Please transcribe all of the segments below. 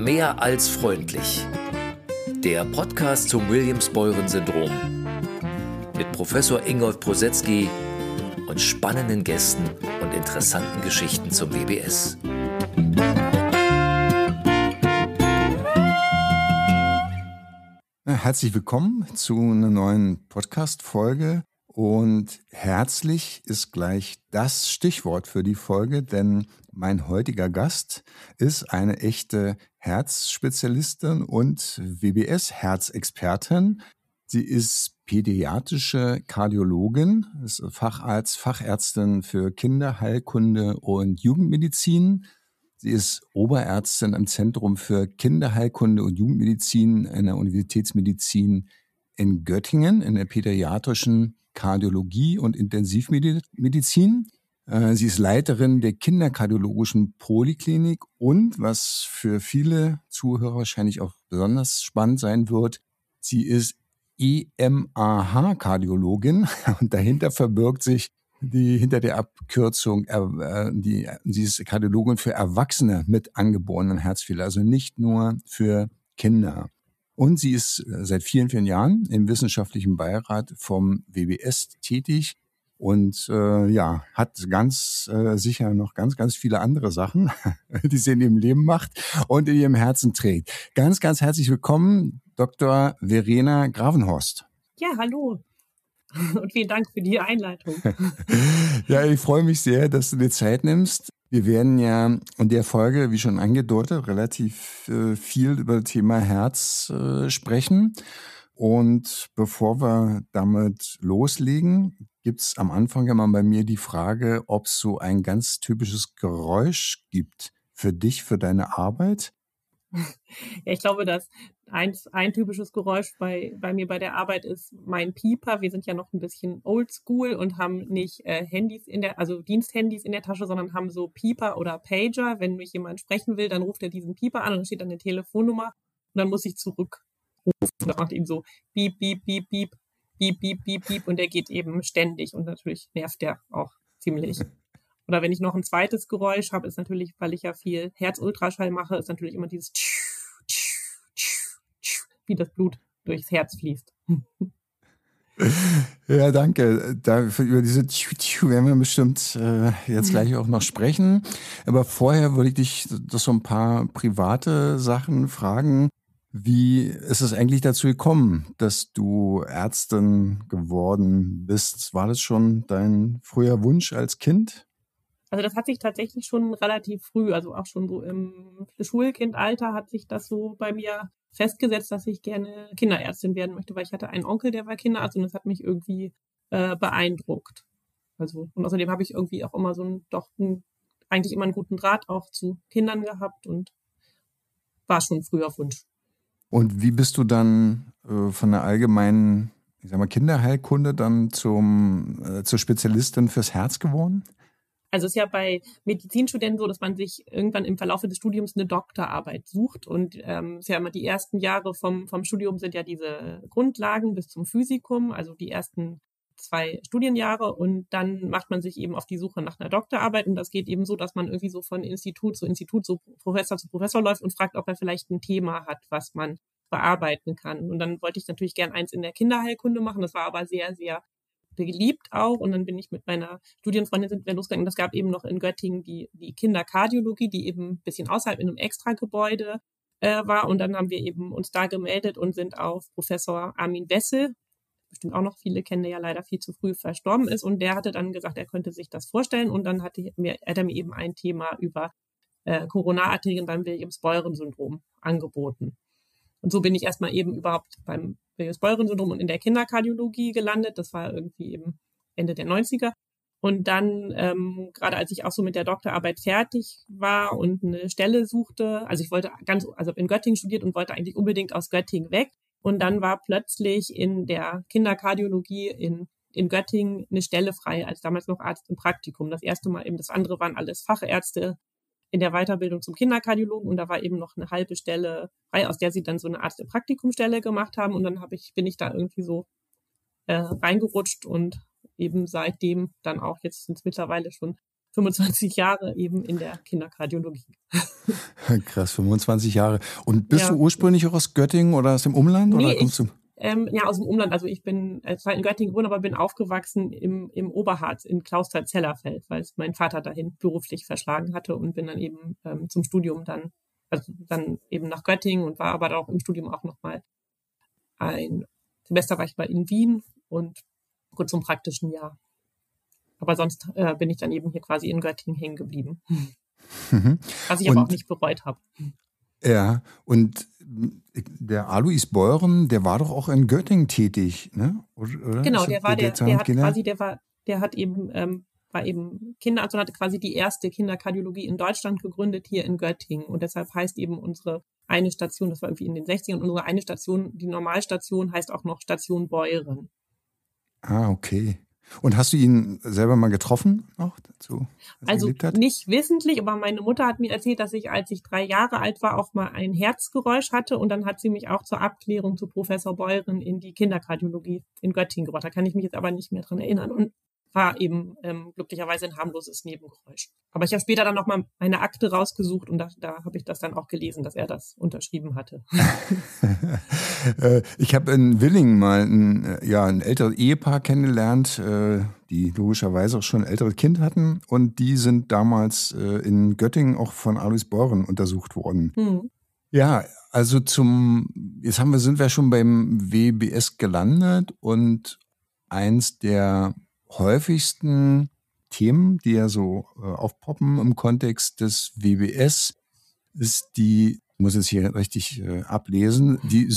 Mehr als freundlich. Der Podcast zum Williams-Beuren-Syndrom mit Professor Ingolf Brosetzky und spannenden Gästen und interessanten Geschichten zum WBS. Herzlich willkommen zu einer neuen Podcast-Folge. Und herzlich ist gleich das Stichwort für die Folge, denn mein heutiger Gast ist eine echte Herzspezialistin und WBS-Herzexpertin. Sie ist pädiatrische Kardiologin, ist Fachärztin für Kinderheilkunde und Jugendmedizin. Sie ist Oberärztin am Zentrum für Kinderheilkunde und Jugendmedizin an der Universitätsmedizin in Göttingen in der pädiatrischen Kardiologie und Intensivmedizin. Sie ist Leiterin der kinderkardiologischen Poliklinik und, was für viele Zuhörer wahrscheinlich auch besonders spannend sein wird, sie ist EMAH-Kardiologin und dahinter verbirgt sich hinter der Abkürzung, sie ist Kardiologin für Erwachsene mit angeborenen Herzfehler, also nicht nur für Kinder. Und sie ist seit vielen, vielen Jahren im wissenschaftlichen Beirat vom WBS tätig und hat ganz sicher noch ganz viele andere Sachen, die sie in ihrem Leben macht und in ihrem Herzen trägt. Ganz, ganz herzlich willkommen, Dr. Verena Gravenhorst. Ja, hallo. Und vielen Dank für die Einleitung. Ja, ich freue mich sehr, dass du dir Zeit nimmst. Wir werden ja in der Folge, wie schon angedeutet, relativ viel über das Thema Herz sprechen. Und bevor wir damit loslegen, gibt's am Anfang immer bei mir die Frage, ob es so ein ganz typisches Geräusch gibt für dich, für deine Arbeit. Ja, ich glaube, dass ein typisches Geräusch bei mir bei der Arbeit ist mein Pieper. Wir sind ja noch ein bisschen oldschool und haben nicht Handys Diensthandys in der Tasche, sondern haben so Pieper oder Pager. Wenn mich jemand sprechen will, dann ruft er diesen Pieper an und dann steht dann eine Telefonnummer und dann muss ich zurückrufen. Und das macht eben so piep, piep, piep, piep, piep, piep, piep, piep und der geht eben ständig und natürlich nervt der auch ziemlich. Oder wenn ich noch ein zweites Geräusch habe, ist natürlich, weil ich ja viel Herzultraschall mache, ist natürlich immer dieses wie das Blut durchs Herz fließt. Ja, danke. Über diese werden wir bestimmt jetzt gleich auch noch sprechen. Aber vorher würde ich dich so ein paar private Sachen fragen. Wie ist es eigentlich dazu gekommen, dass du Ärztin geworden bist? War das schon dein früher Wunsch als Kind? Also das hat sich tatsächlich schon relativ früh, also auch schon so im Schulkindalter hat sich das so bei mir festgesetzt, dass ich gerne Kinderärztin werden möchte, weil ich hatte einen Onkel, der war Kinderarzt und das hat mich irgendwie beeindruckt. Also und außerdem habe ich irgendwie auch immer eigentlich immer einen guten Draht auch zu Kindern gehabt und war schon früher Wunsch. Und wie bist du dann von der allgemeinen, Kinderheilkunde dann zur Spezialistin fürs Herz geworden? Also es ist ja bei Medizinstudenten so, dass man sich irgendwann im Verlauf des Studiums eine Doktorarbeit sucht. Und ist ja immer die ersten Jahre vom Studium sind ja diese Grundlagen bis zum Physikum, also die ersten 2 Studienjahre. Und dann macht man sich eben auf die Suche nach einer Doktorarbeit. Und das geht eben so, dass man irgendwie so von Institut zu Institut, so Professor zu Professor läuft und fragt, ob er vielleicht ein Thema hat, was man bearbeiten kann. Und dann wollte ich natürlich gern eins in der Kinderheilkunde machen. Das war aber sehr, sehr geliebt auch. Und dann bin ich mit meiner Studienfreundin sind wir losgegangen. Das gab eben noch in Göttingen die Kinderkardiologie, die eben ein bisschen außerhalb in einem Extragebäude war. Und dann haben wir eben uns da gemeldet und sind auf Professor Armin Wessel, bestimmt auch noch viele kennen, der ja leider viel zu früh verstorben ist. Und der hatte dann gesagt, er könnte sich das vorstellen. Und dann hat er mir eben ein Thema über Coronararterien beim Williams-Beuren-Syndrom angeboten. Und so bin ich erstmal eben überhaupt beim Williams-Beuren-Syndrom und in der Kinderkardiologie gelandet. Das war irgendwie eben Ende der 90er. Und dann, gerade als ich auch so mit der Doktorarbeit fertig war und eine Stelle suchte, also ich wollte in Göttingen studiert und wollte eigentlich unbedingt aus Göttingen weg. Und dann war plötzlich in der Kinderkardiologie in Göttingen eine Stelle frei, als damals noch Arzt im Praktikum. Das erste Mal eben, das andere waren alles Fachärzte in der Weiterbildung zum Kinderkardiologen und da war eben noch eine halbe Stelle frei, aus der sie dann so eine Arzt im Praktikumstelle gemacht haben und dann bin ich da irgendwie so reingerutscht und eben seitdem dann auch, jetzt sind es mittlerweile schon 25 Jahre eben in der Kinderkardiologie. Krass, 25 Jahre. Und bist du ursprünglich auch aus Göttingen oder aus dem Umland? Nee, oder kommst du? Aus dem Umland. Also ich bin zwar in Göttingen geboren, aber bin aufgewachsen im Oberharz in Clausthal-Zellerfeld, weil es mein Vater dahin beruflich verschlagen hatte und bin dann eben zum Studium dann eben nach Göttingen und war aber auch im Studium auch nochmal ein Semester war ich mal in Wien und kurz zum praktischen Jahr. Aber sonst bin ich dann eben hier quasi in Göttingen hängen geblieben. Was ich aber auch nicht bereut habe. Ja, und der Alois Beuren, der war doch auch in Göttingen tätig, ne? Oder? Genau, war eben Kinderarzt und hatte quasi die erste Kinderkardiologie in Deutschland gegründet, hier in Göttingen. Und deshalb heißt eben unsere eine Station, das war irgendwie in den 60ern, unsere eine Station, die Normalstation, heißt auch noch Station Beuren. Ah, okay. Und hast du ihn selber mal getroffen noch dazu? Also nicht wissentlich, aber meine Mutter hat mir erzählt, dass ich, als ich 3 Jahre alt war, auch mal ein Herzgeräusch hatte und dann hat sie mich auch zur Abklärung zu Professor Beuren in die Kinderkardiologie in Göttingen gebracht. Da kann ich mich jetzt aber nicht mehr dran erinnern und war eben glücklicherweise ein harmloses Nebengeräusch. Aber ich habe später dann nochmal meine Akte rausgesucht und da habe ich das dann auch gelesen, dass er das unterschrieben hatte. Ich habe in Willingen mal ein älteres Ehepaar kennengelernt, die logischerweise auch schon ein älteres Kind hatten und die sind damals in Göttingen auch von Alois Beuren untersucht worden. Ja, also sind wir schon beim WBS gelandet und eins der häufigsten Themen, die ja so aufpoppen im Kontext des WBS, ist ich muss jetzt hier richtig ablesen, die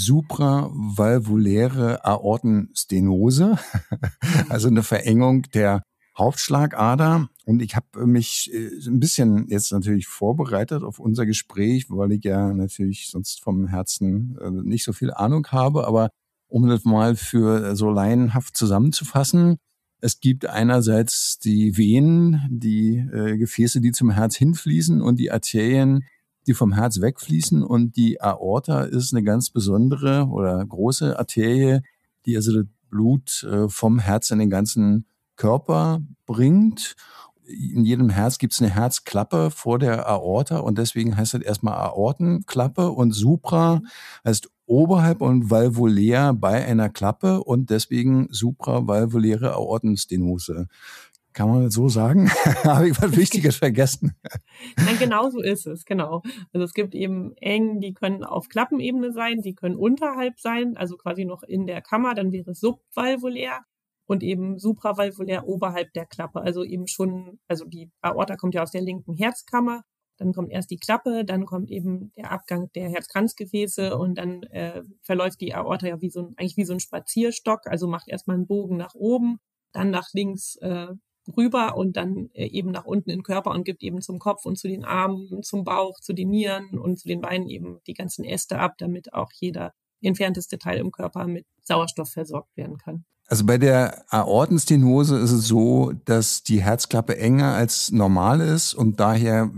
supravalvuläre Aortenstenose, also eine Verengung der Hauptschlagader. Und ich habe mich ein bisschen jetzt natürlich vorbereitet auf unser Gespräch, weil ich ja natürlich sonst vom Herzen nicht so viel Ahnung habe. Aber um das mal für so laienhaft zusammenzufassen, es gibt einerseits die Venen, die Gefäße, die zum Herz hinfließen und die Arterien, die vom Herz wegfließen. Und die Aorta ist eine ganz besondere oder große Arterie, die also das Blut vom Herz in den ganzen Körper bringt. In jedem Herz gibt es eine Herzklappe vor der Aorta und deswegen heißt das erstmal Aortenklappe und supra heißt oberhalb und valvulär bei einer Klappe und deswegen supravalvuläre Aortenstenose. Kann man das so sagen? Habe ich was Wichtiges vergessen? Nein, genau so ist es, genau. Also es gibt eben Engen, die können auf Klappenebene sein, die können unterhalb sein, also quasi noch in der Kammer, dann wäre es subvalvulär. Und eben supravalvulär oberhalb der Klappe. Also eben schon, also die Aorta kommt ja aus der linken Herzkammer, dann kommt erst die Klappe, dann kommt eben der Abgang der Herzkranzgefäße und dann verläuft die Aorta ja eigentlich wie so ein Spazierstock, also macht erstmal einen Bogen nach oben, dann nach links rüber und dann eben nach unten in den Körper und gibt eben zum Kopf und zu den Armen, zum Bauch, zu den Nieren und zu den Beinen eben die ganzen Äste ab, damit auch jeder entfernteste Teil im Körper mit Sauerstoff versorgt werden kann. Also bei der Aortenstenose ist es so, dass die Herzklappe enger als normal ist und daher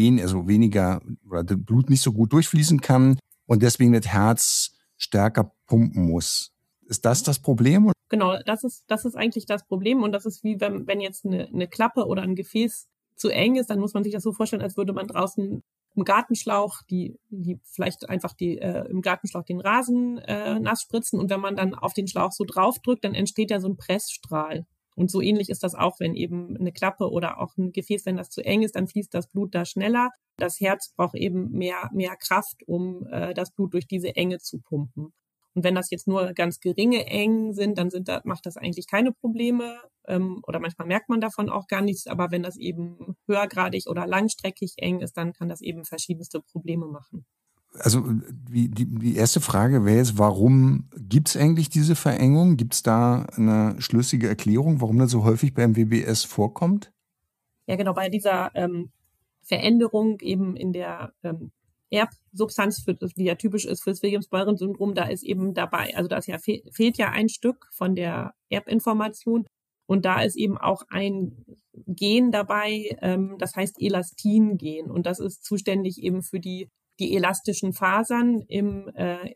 weniger oder das Blut nicht so gut durchfließen kann und deswegen das Herz stärker pumpen muss. Ist das Problem? Genau, das ist eigentlich das Problem und das ist wie wenn jetzt eine Klappe oder ein Gefäß zu eng ist, dann muss man sich das so vorstellen, als würde man draußen im Gartenschlauch, die vielleicht einfach im Gartenschlauch den Rasen nass spritzen und wenn man dann auf den Schlauch so draufdrückt, dann entsteht ja so ein Pressstrahl. Und so ähnlich ist das auch, wenn eben eine Klappe oder auch ein Gefäß, wenn das zu eng ist, dann fließt das Blut da schneller. Das Herz braucht eben mehr Kraft, um das Blut durch diese Enge zu pumpen. Und wenn das jetzt nur ganz geringe Engen sind, dann macht das eigentlich keine Probleme oder manchmal merkt man davon auch gar nichts. Aber wenn das eben höhergradig oder langstreckig eng ist, dann kann das eben verschiedenste Probleme machen. Also die erste Frage wäre jetzt, warum gibt es eigentlich diese Verengung? Gibt es da eine schlüssige Erklärung, warum das so häufig beim WBS vorkommt? Ja, genau, bei dieser Veränderung eben in der Erbsubstanz, die ja typisch ist für das Williams-Beuren-Syndrom, da ist eben dabei, also da fehlt ja ein Stück von der Erbinformation und da ist eben auch ein Gen dabei, das heißt Elastin-Gen und das ist zuständig eben für die elastischen Fasern eben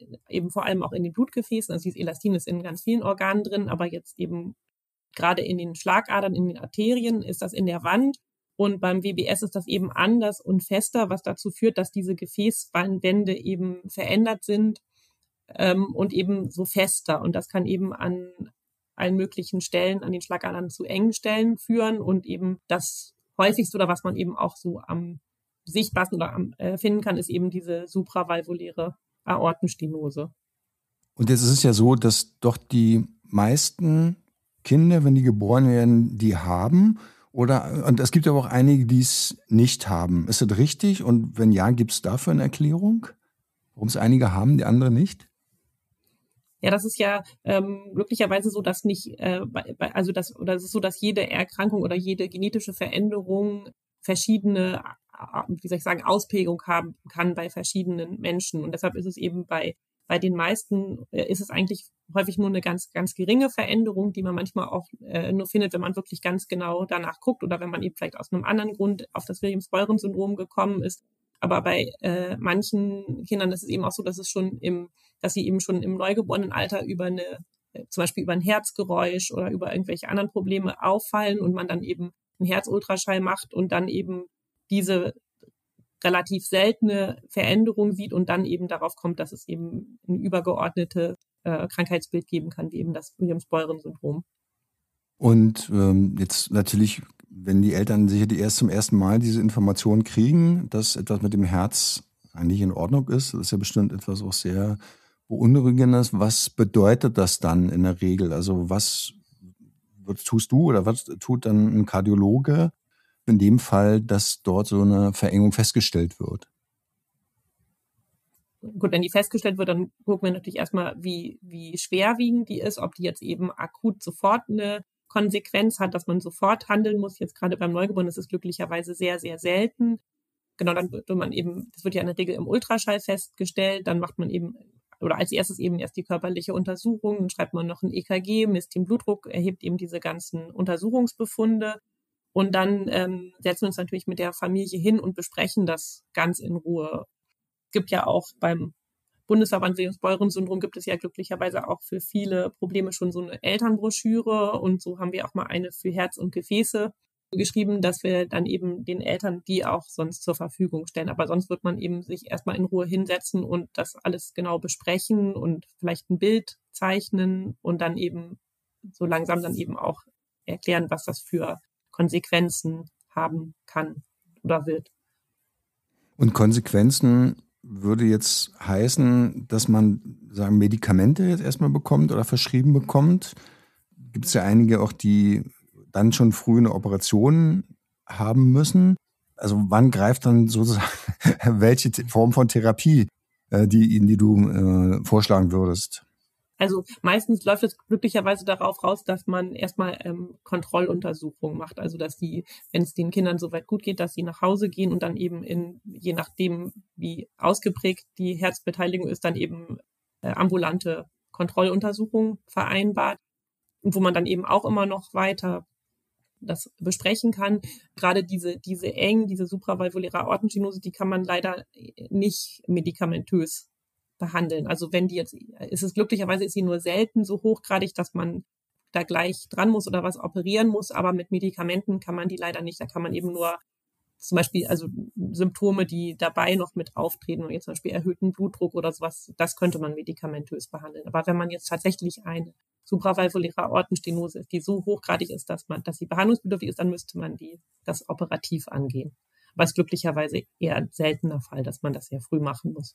vor allem auch in den Blutgefäßen. Also dieses Elastin ist in ganz vielen Organen drin, aber jetzt eben gerade in den Schlagadern, in den Arterien ist das in der Wand. Und beim WBS ist das eben anders und fester, was dazu führt, dass diese Gefäßwände eben verändert sind und eben so fester. Und das kann eben an allen möglichen Stellen, an den Schlagadern zu engen Stellen führen. Und eben das häufigste oder was man eben auch so am sichtbarsten oder finden kann, ist eben diese supravalvuläre Aortenstenose. Und jetzt ist es ja so, dass doch die meisten Kinder, wenn die geboren werden, die haben. Und es gibt aber auch einige, die es nicht haben. Ist das richtig? Und wenn ja, gibt es dafür eine Erklärung? Warum es einige haben, die andere nicht? Ja, das ist ja glücklicherweise so, dass nicht, es ist so, dass jede Erkrankung oder jede genetische Veränderung verschiedene, Ausprägung haben kann bei verschiedenen Menschen. Und deshalb ist es eben bei den meisten ist es eigentlich häufig nur eine ganz, ganz geringe Veränderung, die man manchmal auch nur findet, wenn man wirklich ganz genau danach guckt oder wenn man eben vielleicht aus einem anderen Grund auf das Williams-Beuren-Syndrom gekommen ist. Aber bei manchen Kindern ist es eben auch so, dass sie eben schon im Neugeborenenalter zum Beispiel über ein Herzgeräusch oder über irgendwelche anderen Probleme auffallen und man dann eben einen Herzultraschall macht und dann eben diese relativ seltene Veränderung sieht und dann eben darauf kommt, dass es eben ein übergeordnetes Krankheitsbild geben kann, wie eben das Williams-Beuren-Syndrom. Und jetzt natürlich, wenn die Eltern sicher erst zum ersten Mal diese Information kriegen, dass etwas mit dem Herz eigentlich in Ordnung ist, das ist ja bestimmt etwas auch sehr Beunruhigendes. Was bedeutet das dann in der Regel? Also was tust du oder was tut dann ein Kardiologe in dem Fall, dass dort so eine Verengung festgestellt wird? Gut, wenn die festgestellt wird, dann gucken wir natürlich erstmal, wie schwerwiegend die ist, ob die jetzt eben akut sofort eine Konsequenz hat, dass man sofort handeln muss. Jetzt gerade beim Neugeborenen ist es glücklicherweise sehr, sehr selten. Genau, dann wird man eben, das wird ja in der Regel im Ultraschall festgestellt, dann macht man eben, oder als erstes eben erst die körperliche Untersuchung, dann schreibt man noch ein EKG, misst den Blutdruck, erhebt eben diese ganzen Untersuchungsbefunde. Und dann setzen wir uns natürlich mit der Familie hin und besprechen das ganz in Ruhe. Es gibt ja auch beim Bundesverband Williams-Beuren-Syndrom gibt es ja glücklicherweise auch für viele Probleme schon so eine Elternbroschüre. Und so haben wir auch mal eine für Herz und Gefäße geschrieben, dass wir dann eben den Eltern die auch sonst zur Verfügung stellen. Aber sonst wird man eben sich erstmal in Ruhe hinsetzen und das alles genau besprechen und vielleicht ein Bild zeichnen und dann eben so langsam dann eben auch erklären, was das für Konsequenzen haben kann oder wird. Und Konsequenzen würde jetzt heißen, dass man Medikamente jetzt erstmal bekommt oder verschrieben bekommt. Gibt es ja einige auch, die dann schon früh eine Operation haben müssen. Also wann greift dann sozusagen welche Form von Therapie, die du vorschlagen würdest? Also meistens läuft es glücklicherweise darauf raus, dass man erstmal Kontrolluntersuchungen macht. Also dass wenn es den Kindern soweit gut geht, dass sie nach Hause gehen und dann eben je nachdem, wie ausgeprägt die Herzbeteiligung ist, dann eben ambulante Kontrolluntersuchungen vereinbart, wo man dann eben auch immer noch weiter das besprechen kann. Gerade diese supravalvuläre Aortenstenose, die kann man leider nicht medikamentös behandeln. Also wenn glücklicherweise ist sie nur selten so hochgradig, dass man da gleich dran muss oder was operieren muss, aber mit Medikamenten kann man die leider nicht. Da kann man eben nur zum Beispiel, also Symptome, die dabei noch mit auftreten, und jetzt zum Beispiel erhöhten Blutdruck oder sowas, das könnte man medikamentös behandeln. Aber wenn man jetzt tatsächlich eine supravalvuläre Aortenstenose ist, die so hochgradig ist, dass sie behandlungsbedürftig ist, dann müsste man das operativ angehen. Aber es ist glücklicherweise eher ein seltener Fall, dass man das sehr früh machen muss.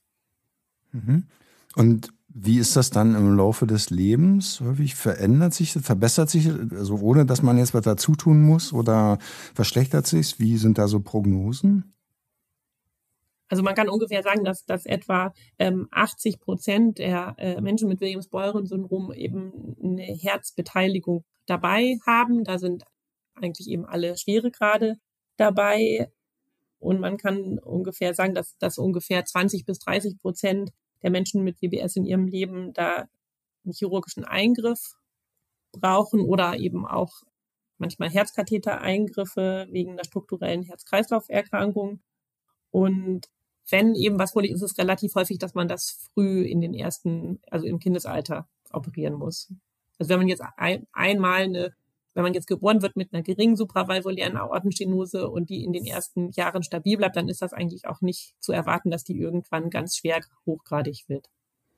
Und wie ist das dann im Laufe des Lebens? Häufig verbessert sich, also ohne dass man jetzt was dazu tun muss, oder verschlechtert sich? Wie sind da so Prognosen? Also man kann ungefähr sagen, dass etwa 80% der Menschen mit Williams-Beuren-Syndrom eben eine Herzbeteiligung dabei haben. Da sind eigentlich eben alle Schweregrade dabei. Und man kann ungefähr sagen, dass ungefähr 20-30% der Menschen mit WBS in ihrem Leben da einen chirurgischen Eingriff brauchen oder eben auch manchmal Herzkathetereingriffe wegen einer strukturellen Herz-Kreislauf-Erkrankung. Und wenn eben was vorliegt, ist es relativ häufig, dass man das früh im Kindesalter operieren muss. Also wenn man jetzt einmal eine wenn man jetzt geboren wird mit einer geringen supravalvulären Aortenstenose und die in den ersten Jahren stabil bleibt, dann ist das eigentlich auch nicht zu erwarten, dass die irgendwann ganz schwer hochgradig wird.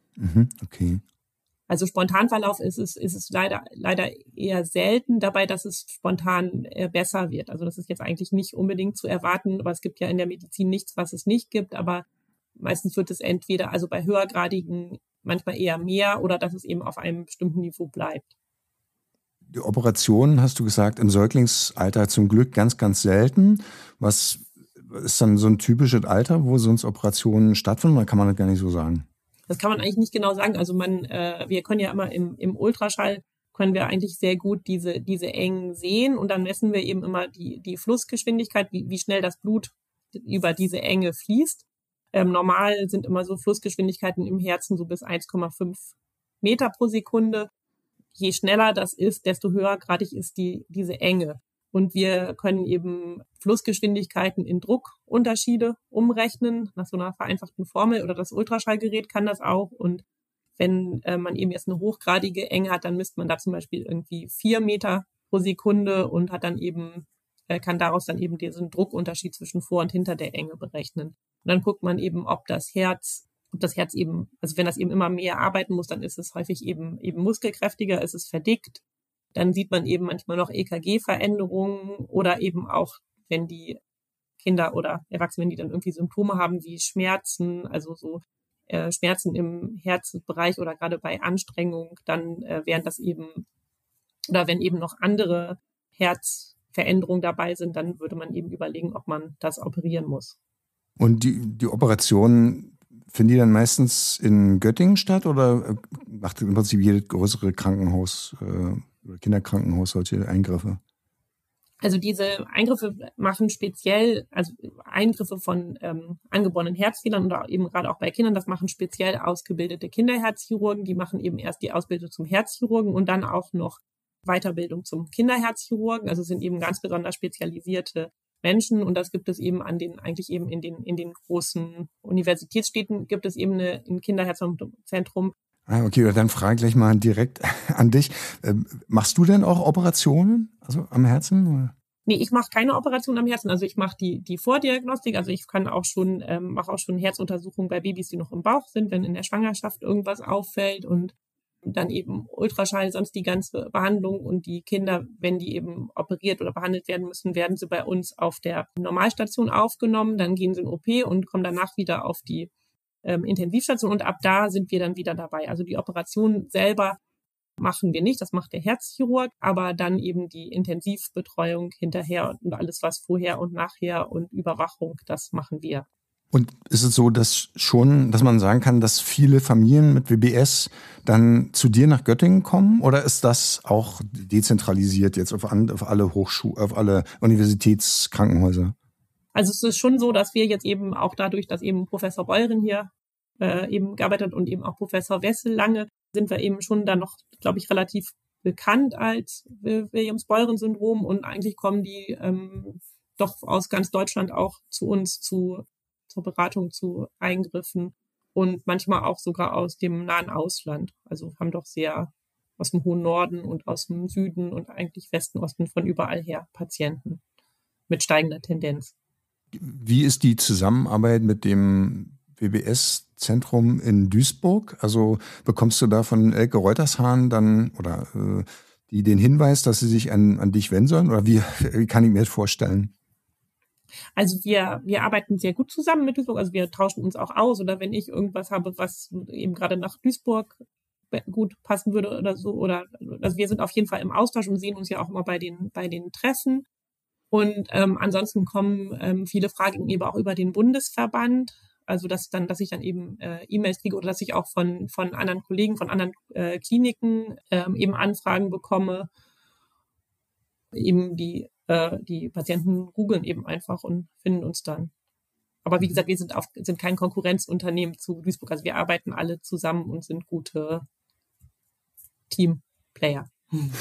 Okay. Also Spontanverlauf ist es leider eher selten dabei, dass es spontan besser wird. Also das ist jetzt eigentlich nicht unbedingt zu erwarten, aber es gibt ja in der Medizin nichts, was es nicht gibt, aber meistens wird es entweder, also bei höhergradigen manchmal eher mehr oder dass es eben auf einem bestimmten Niveau bleibt. Die Operationen, hast du gesagt, im Säuglingsalter zum Glück ganz, ganz selten. Was ist dann so ein typisches Alter, wo sonst Operationen stattfinden, oder kann man das gar nicht so sagen? Das kann man eigentlich nicht genau sagen. Also wir können ja immer im Ultraschall können wir eigentlich sehr gut diese Engen sehen und dann messen wir eben immer die Flussgeschwindigkeit, wie schnell das Blut über diese Enge fließt. Normal sind immer so Flussgeschwindigkeiten im Herzen so bis 1,5 Meter pro Sekunde. Je schneller das ist, desto höhergradig ist diese Enge. Und wir können eben Flussgeschwindigkeiten in Druckunterschiede umrechnen, nach so einer vereinfachten Formel, oder das Ultraschallgerät kann das auch. Und wenn man eben jetzt eine hochgradige Enge hat, dann misst man da zum Beispiel irgendwie 4 Meter pro Sekunde und hat dann eben, kann daraus dann eben diesen Druckunterschied zwischen vor und hinter der Enge berechnen. Und dann guckt man eben, ob das Herz eben, also wenn das eben immer mehr arbeiten muss, dann ist es häufig eben muskelkräftiger, ist es verdickt. Dann sieht man eben manchmal noch EKG-Veränderungen oder eben auch, wenn die Kinder oder Erwachsene, wenn die dann irgendwie Symptome haben wie Schmerzen, also so Schmerzen im Herzbereich oder gerade bei Anstrengung, dann während das eben, oder wenn eben noch andere Herzveränderungen dabei sind, dann würde man eben überlegen, ob man das operieren muss. Und die Operationen, finden die dann meistens in Göttingen statt oder macht im Prinzip jedes größere Krankenhaus oder Kinderkrankenhaus solche Eingriffe? Also diese Eingriffe machen speziell, also Eingriffe von angeborenen Herzfehlern oder eben gerade auch bei Kindern, das machen speziell ausgebildete Kinderherzchirurgen, die machen eben erst die Ausbildung zum Herzchirurgen und dann auch noch Weiterbildung zum Kinderherzchirurgen, also sind eben ganz besonders spezialisierte Menschen und das gibt es eben eigentlich eben in den großen Universitätsstädten gibt es eben ein Kinderherzzentrum. Okay, dann frage ich gleich mal direkt an dich. Machst du denn auch Operationen, also am Herzen? Oder? Nee, ich mache keine Operation am Herzen. Also ich mache die Vordiagnostik. Also ich kann auch schon, mache auch schon Herzuntersuchungen bei Babys, die noch im Bauch sind, wenn in der Schwangerschaft irgendwas auffällt und dann eben Ultraschall, sonst die ganze Behandlung und die Kinder, wenn die eben operiert oder behandelt werden müssen, werden sie bei uns auf der Normalstation aufgenommen. Dann gehen sie in OP und kommen danach wieder auf die Intensivstation und ab da sind wir dann wieder dabei. Also die Operation selber machen wir nicht, das macht der Herzchirurg, aber dann eben die Intensivbetreuung hinterher und alles, was vorher und nachher und Überwachung, das machen wir. Und ist es so, dass man sagen kann, dass viele Familien mit WBS dann zu dir nach Göttingen kommen? Oder ist das auch dezentralisiert jetzt auf alle auf alle Universitätskrankenhäuser? Also es ist schon so, dass wir jetzt eben auch dadurch, dass eben Professor Beuren hier eben gearbeitet hat und eben auch Professor Wessel lange, sind wir eben schon dann noch, glaube ich, relativ bekannt als Williams-Beuren-Syndrom und eigentlich kommen die doch aus ganz Deutschland auch zu uns zur Beratung, zu Eingriffen und manchmal auch sogar aus dem nahen Ausland. Also haben doch sehr aus dem hohen Norden und aus dem Süden und eigentlich Westen, Osten von überall her Patienten mit steigender Tendenz. Wie ist die Zusammenarbeit mit dem WBS-Zentrum in Duisburg? Also bekommst du da von Elke Reutershahn dann oder die den Hinweis, dass sie sich an dich wenden sollen? Oder wie kann ich mir das vorstellen? Also wir arbeiten sehr gut zusammen mit Duisburg. Also wir tauschen uns auch aus. Oder wenn ich irgendwas habe, was eben gerade nach Duisburg gut passen würde oder so. Oder also wir sind auf jeden Fall im Austausch und sehen uns ja auch immer bei den Treffen. Und ansonsten kommen viele Fragen eben auch über den Bundesverband. Also dass ich dann eben E-Mails kriege oder dass ich auch von anderen Kollegen, von anderen Kliniken eben Anfragen bekomme. Eben die Patienten googeln eben einfach und finden uns dann. Aber wie gesagt, wir sind kein Konkurrenzunternehmen zu Duisburg. Also wir arbeiten alle zusammen und sind gute Teamplayer.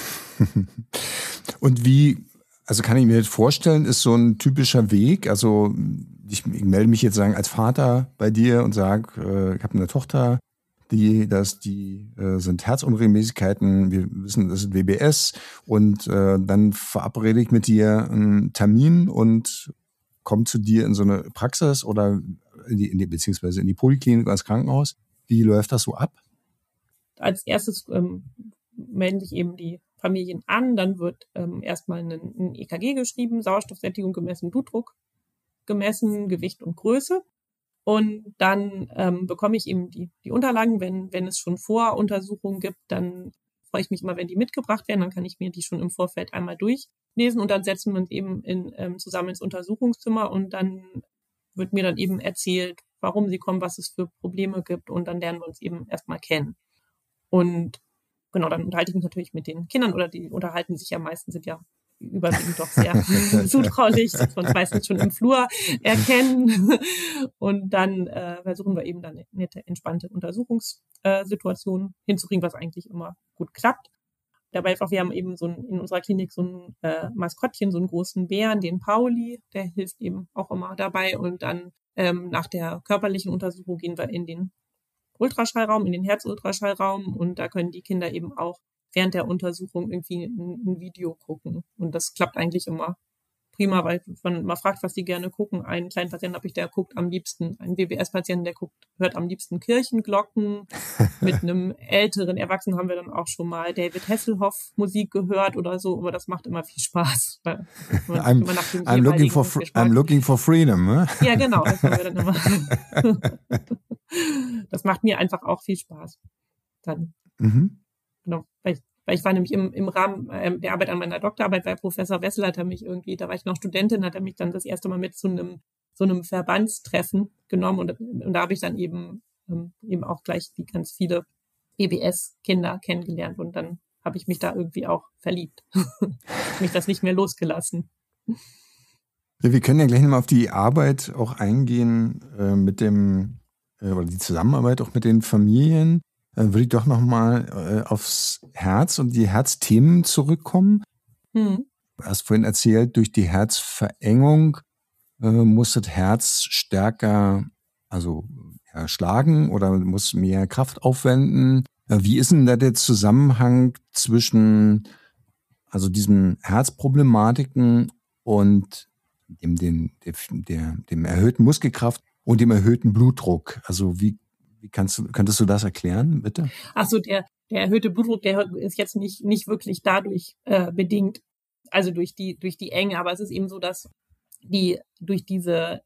Und also kann ich mir das vorstellen, ist so ein typischer Weg, also ich melde mich jetzt als Vater bei dir und sage, ich habe eine Tochter, die sind Herzunregelmäßigkeiten, wir wissen, das ist WBS und dann verabrede ich mit dir einen Termin und komme zu dir in so eine Praxis oder beziehungsweise in die Poliklinik oder ins Krankenhaus. Wie läuft das so ab? Als erstes melden sich eben die Familien an, dann wird erstmal ein EKG geschrieben, Sauerstoffsättigung gemessen, Blutdruck gemessen, Gewicht und Größe. Und dann bekomme ich eben die Unterlagen. Wenn es schon Voruntersuchungen gibt, dann freue ich mich immer, wenn die mitgebracht werden. Dann kann ich mir die schon im Vorfeld einmal durchlesen und dann setzen wir uns eben zusammen ins Untersuchungszimmer und dann wird mir dann eben erzählt, warum sie kommen, was es für Probleme gibt und dann lernen wir uns eben erstmal kennen. Und genau, dann unterhalte ich mich natürlich mit den Kindern oder die unterhalten sich ja meistens, sind ja überwiegend doch sehr zutraulich, dass wir uns meistens schon im Flur erkennen. Und dann versuchen wir eben dann eine nette, entspannte Untersuchungssituation hinzukriegen, was eigentlich immer gut klappt. Dabei einfach, wir haben eben in unserer Klinik so ein Maskottchen, so einen großen Bären, den Pauli, der hilft eben auch immer dabei. Und dann nach der körperlichen Untersuchung gehen wir in den Ultraschallraum, in den Herzultraschallraum und da können die Kinder eben auch während der Untersuchung irgendwie ein Video gucken. Und das klappt eigentlich immer prima, weil man mal fragt, was die gerne gucken. Einen kleinen Patienten habe ich, der guckt am liebsten, einen WBS-Patienten, der hört am liebsten Kirchenglocken. Mit einem älteren Erwachsenen haben wir dann auch schon mal David Hasselhoff Musik gehört oder so, aber das macht immer viel Spaß. I'm looking for freedom, ne? Ja, genau, das haben wir dann immer. Das macht mir einfach auch viel Spaß. Dann. Genau, weil ich war nämlich im Rahmen der Arbeit an meiner Doktorarbeit bei Professor Wessel, hat er mich irgendwie, da war ich noch Studentin, hat er mich dann das erste Mal mit zu einem Verbandstreffen genommen und da habe ich dann eben auch gleich die ganz viele BBS-Kinder kennengelernt und dann habe ich mich da irgendwie auch verliebt. Mich das nicht mehr losgelassen. Ja, wir können ja gleich nochmal auf die Arbeit auch eingehen oder die Zusammenarbeit auch mit den Familien. Würde ich doch nochmal aufs Herz und die Herzthemen zurückkommen. Du hast vorhin erzählt, durch die Herzverengung muss das Herz stärker schlagen oder muss mehr Kraft aufwenden. Wie ist denn da der Zusammenhang zwischen diesen Herzproblematiken und dem erhöhten Muskelkraft und dem erhöhten Blutdruck? Also könntest du das erklären, bitte? Ach so, der erhöhte Blutdruck, der ist jetzt nicht wirklich dadurch bedingt, also durch die Enge, aber es ist eben so, dass durch diese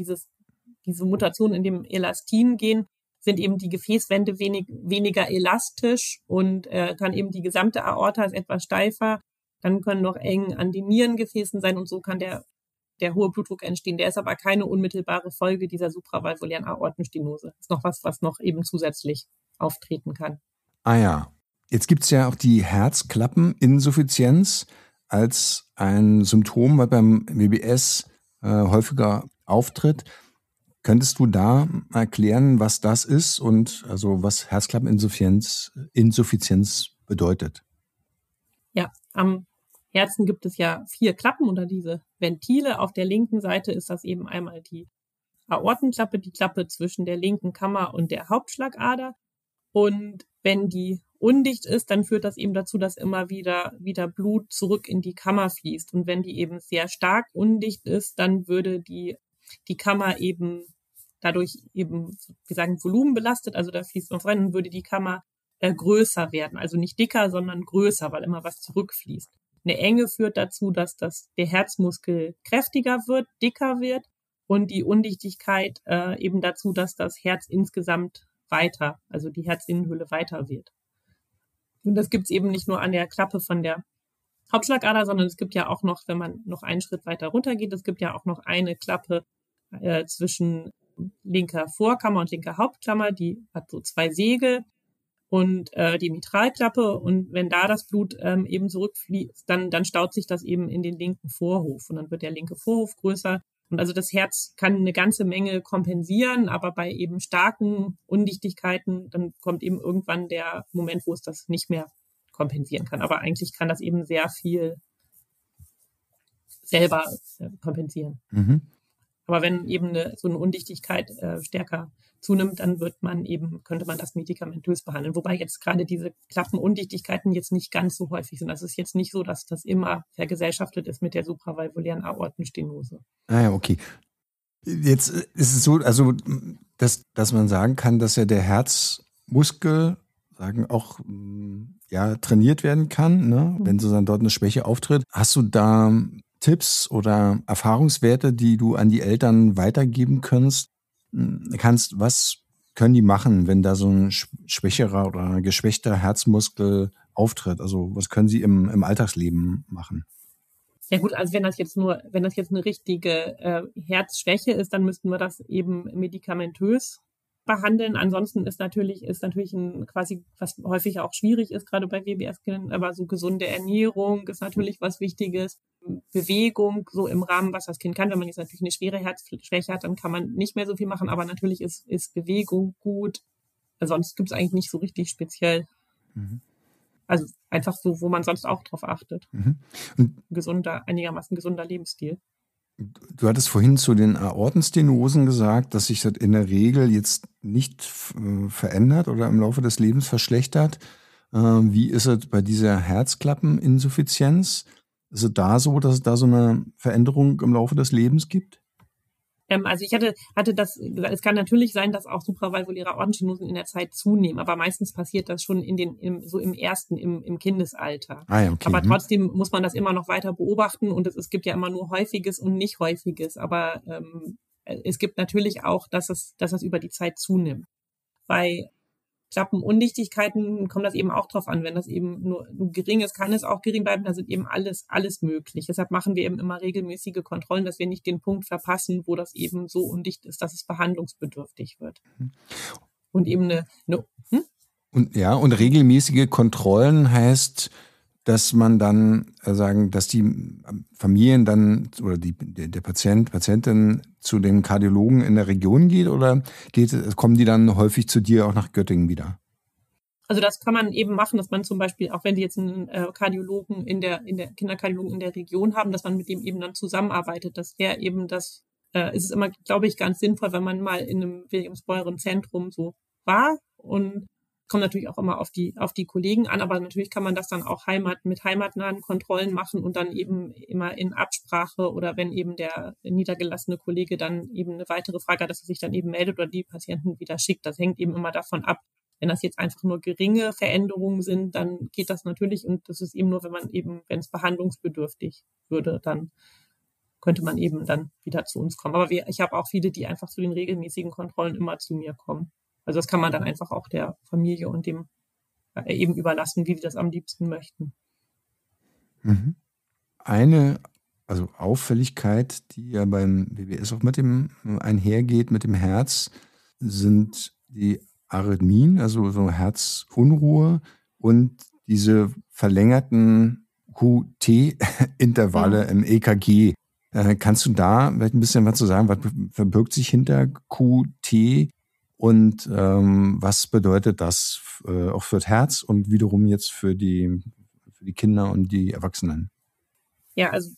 Mutation in dem Elastin-Gen sind eben die Gefäßwände weniger elastisch und kann eben die gesamte Aorta ist etwas steifer, dann können noch Engen an den Nierengefäßen sein und so kann der hohe Blutdruck entstehen. Der ist aber keine unmittelbare Folge dieser supravalvulären Aortenstenose. Das ist noch was noch eben zusätzlich auftreten kann. Ah ja, jetzt gibt es ja auch die Herzklappeninsuffizienz als ein Symptom, was beim WBS häufiger auftritt. Könntest du da erklären, was das ist und also was Herzklappeninsuffizienz bedeutet? Ja, am Herzen gibt es ja 4 Klappen oder diese Ventile. Auf der linken Seite ist das eben einmal die Aortenklappe, die Klappe zwischen der linken Kammer und der Hauptschlagader. Und wenn die undicht ist, dann führt das eben dazu, dass immer wieder Blut zurück in die Kammer fließt. Und wenn die eben sehr stark undicht ist, dann würde die Kammer eben dadurch eben, wir sagen, Volumen belastet, also da fließt was rein, und würde die Kammer größer werden. Also nicht dicker, sondern größer, weil immer was zurückfließt. Eine Enge führt dazu, dass der Herzmuskel kräftiger wird, dicker wird und die Undichtigkeit eben dazu, dass das Herz insgesamt weiter, also die Herzinnenhülle weiter wird. Und das gibt's eben nicht nur an der Klappe von der Hauptschlagader, sondern es gibt ja auch noch, wenn man noch einen Schritt weiter runter geht, es gibt ja auch noch eine Klappe zwischen linker Vorkammer und linker Hauptklammer, die hat so 2 Segel und die Mitralklappe und wenn da das Blut eben zurückfließt, dann staut sich das eben in den linken Vorhof und dann wird der linke Vorhof größer und also das Herz kann eine ganze Menge kompensieren, aber bei eben starken Undichtigkeiten, dann kommt eben irgendwann der Moment, wo es das nicht mehr kompensieren kann, aber eigentlich kann das eben sehr viel selber kompensieren. Mhm. Aber wenn eben so eine Undichtigkeit stärker zunimmt, dann könnte man das medikamentös behandeln. Wobei jetzt gerade diese Klappenundichtigkeiten jetzt nicht ganz so häufig sind. Also es ist jetzt nicht so, dass das immer vergesellschaftet ist mit der supravalvulären Aortenstenose. Ah ja, okay. Jetzt ist es so, also dass man sagen kann, dass ja der Herzmuskel auch trainiert werden kann, ne? Wenn sozusagen dort eine Schwäche auftritt. Hast du da Tipps oder Erfahrungswerte, die du an die Eltern weitergeben kannst? Was können die machen, wenn da so ein schwächerer oder geschwächter Herzmuskel auftritt? Also was können sie im Alltagsleben machen? Ja gut, also wenn das jetzt eine richtige Herzschwäche ist, dann müssten wir das eben medikamentös behandeln. Ansonsten ist natürlich quasi, was häufig auch schwierig ist, gerade bei WBS-Kindern, aber so gesunde Ernährung ist natürlich was Wichtiges. Bewegung, so im Rahmen, was das Kind kann. Wenn man jetzt natürlich eine schwere Herzschwäche hat, dann kann man nicht mehr so viel machen, aber natürlich ist Bewegung gut. Sonst gibt es eigentlich nicht so richtig speziell. Mhm. Also einfach so, wo man sonst auch drauf achtet. Mhm. Einigermaßen gesunder Lebensstil. Du hattest vorhin zu den Aortenstenosen gesagt, dass sich das in der Regel jetzt nicht verändert oder im Laufe des Lebens verschlechtert. Wie ist es bei dieser Herzklappeninsuffizienz? Ist es da so, dass es da so eine Veränderung im Laufe des Lebens gibt? Also ich hatte das, es kann natürlich sein, dass auch supravalvuläre Aortenstenosen in der Zeit zunehmen, aber meistens passiert das schon im Kindesalter. Ah ja, okay. Aber trotzdem muss man das immer noch weiter beobachten und es gibt ja immer nur Häufiges und nicht Häufiges, aber es gibt natürlich auch, dass das über die Zeit zunimmt. Bei Klappenundichtigkeiten kommt das eben auch drauf an. Wenn das eben nur gering ist, kann es auch gering bleiben. Da sind eben alles möglich. Deshalb machen wir eben immer regelmäßige Kontrollen, dass wir nicht den Punkt verpassen, wo das eben so undicht ist, dass es behandlungsbedürftig wird. Und eben Und regelmäßige Kontrollen heißt, dass man dann dass die Familien dann oder der Patientin zu den Kardiologen in der Region geht oder kommen die dann häufig zu dir auch nach Göttingen wieder? Also das kann man eben machen, dass man zum Beispiel, auch wenn die jetzt einen Kardiologen Kinderkardiologen in der Region haben, dass man mit dem eben dann zusammenarbeitet. Das wäre eben ist es immer, glaube ich, ganz sinnvoll, wenn man mal in einem Williams-Beuren-Zentrum so war und kommt natürlich auch immer auf die Kollegen an, aber natürlich kann man das dann auch mit heimatnahen Kontrollen machen und dann eben immer in Absprache oder wenn eben der niedergelassene Kollege dann eben eine weitere Frage hat, dass er sich dann eben meldet oder die Patienten wieder schickt. Das hängt eben immer davon ab. Wenn das jetzt einfach nur geringe Veränderungen sind, dann geht das natürlich und das ist eben nur, wenn es behandlungsbedürftig würde, dann könnte man eben dann wieder zu uns kommen. Aber ich habe auch viele, die einfach zu den regelmäßigen Kontrollen immer zu mir kommen. Also das kann man dann einfach auch der Familie und dem eben überlassen, wie sie das am liebsten möchten. Mhm. Eine Auffälligkeit, die ja beim WBS auch mit dem einhergeht, mit dem Herz, sind die Arrhythmien, also so Herzunruhe und diese verlängerten QT-Intervalle im EKG. Kannst du da vielleicht ein bisschen was zu sagen? Was verbirgt sich hinter QT? Und was bedeutet das auch für das Herz und wiederum jetzt für die Kinder und die Erwachsenen? Ja, also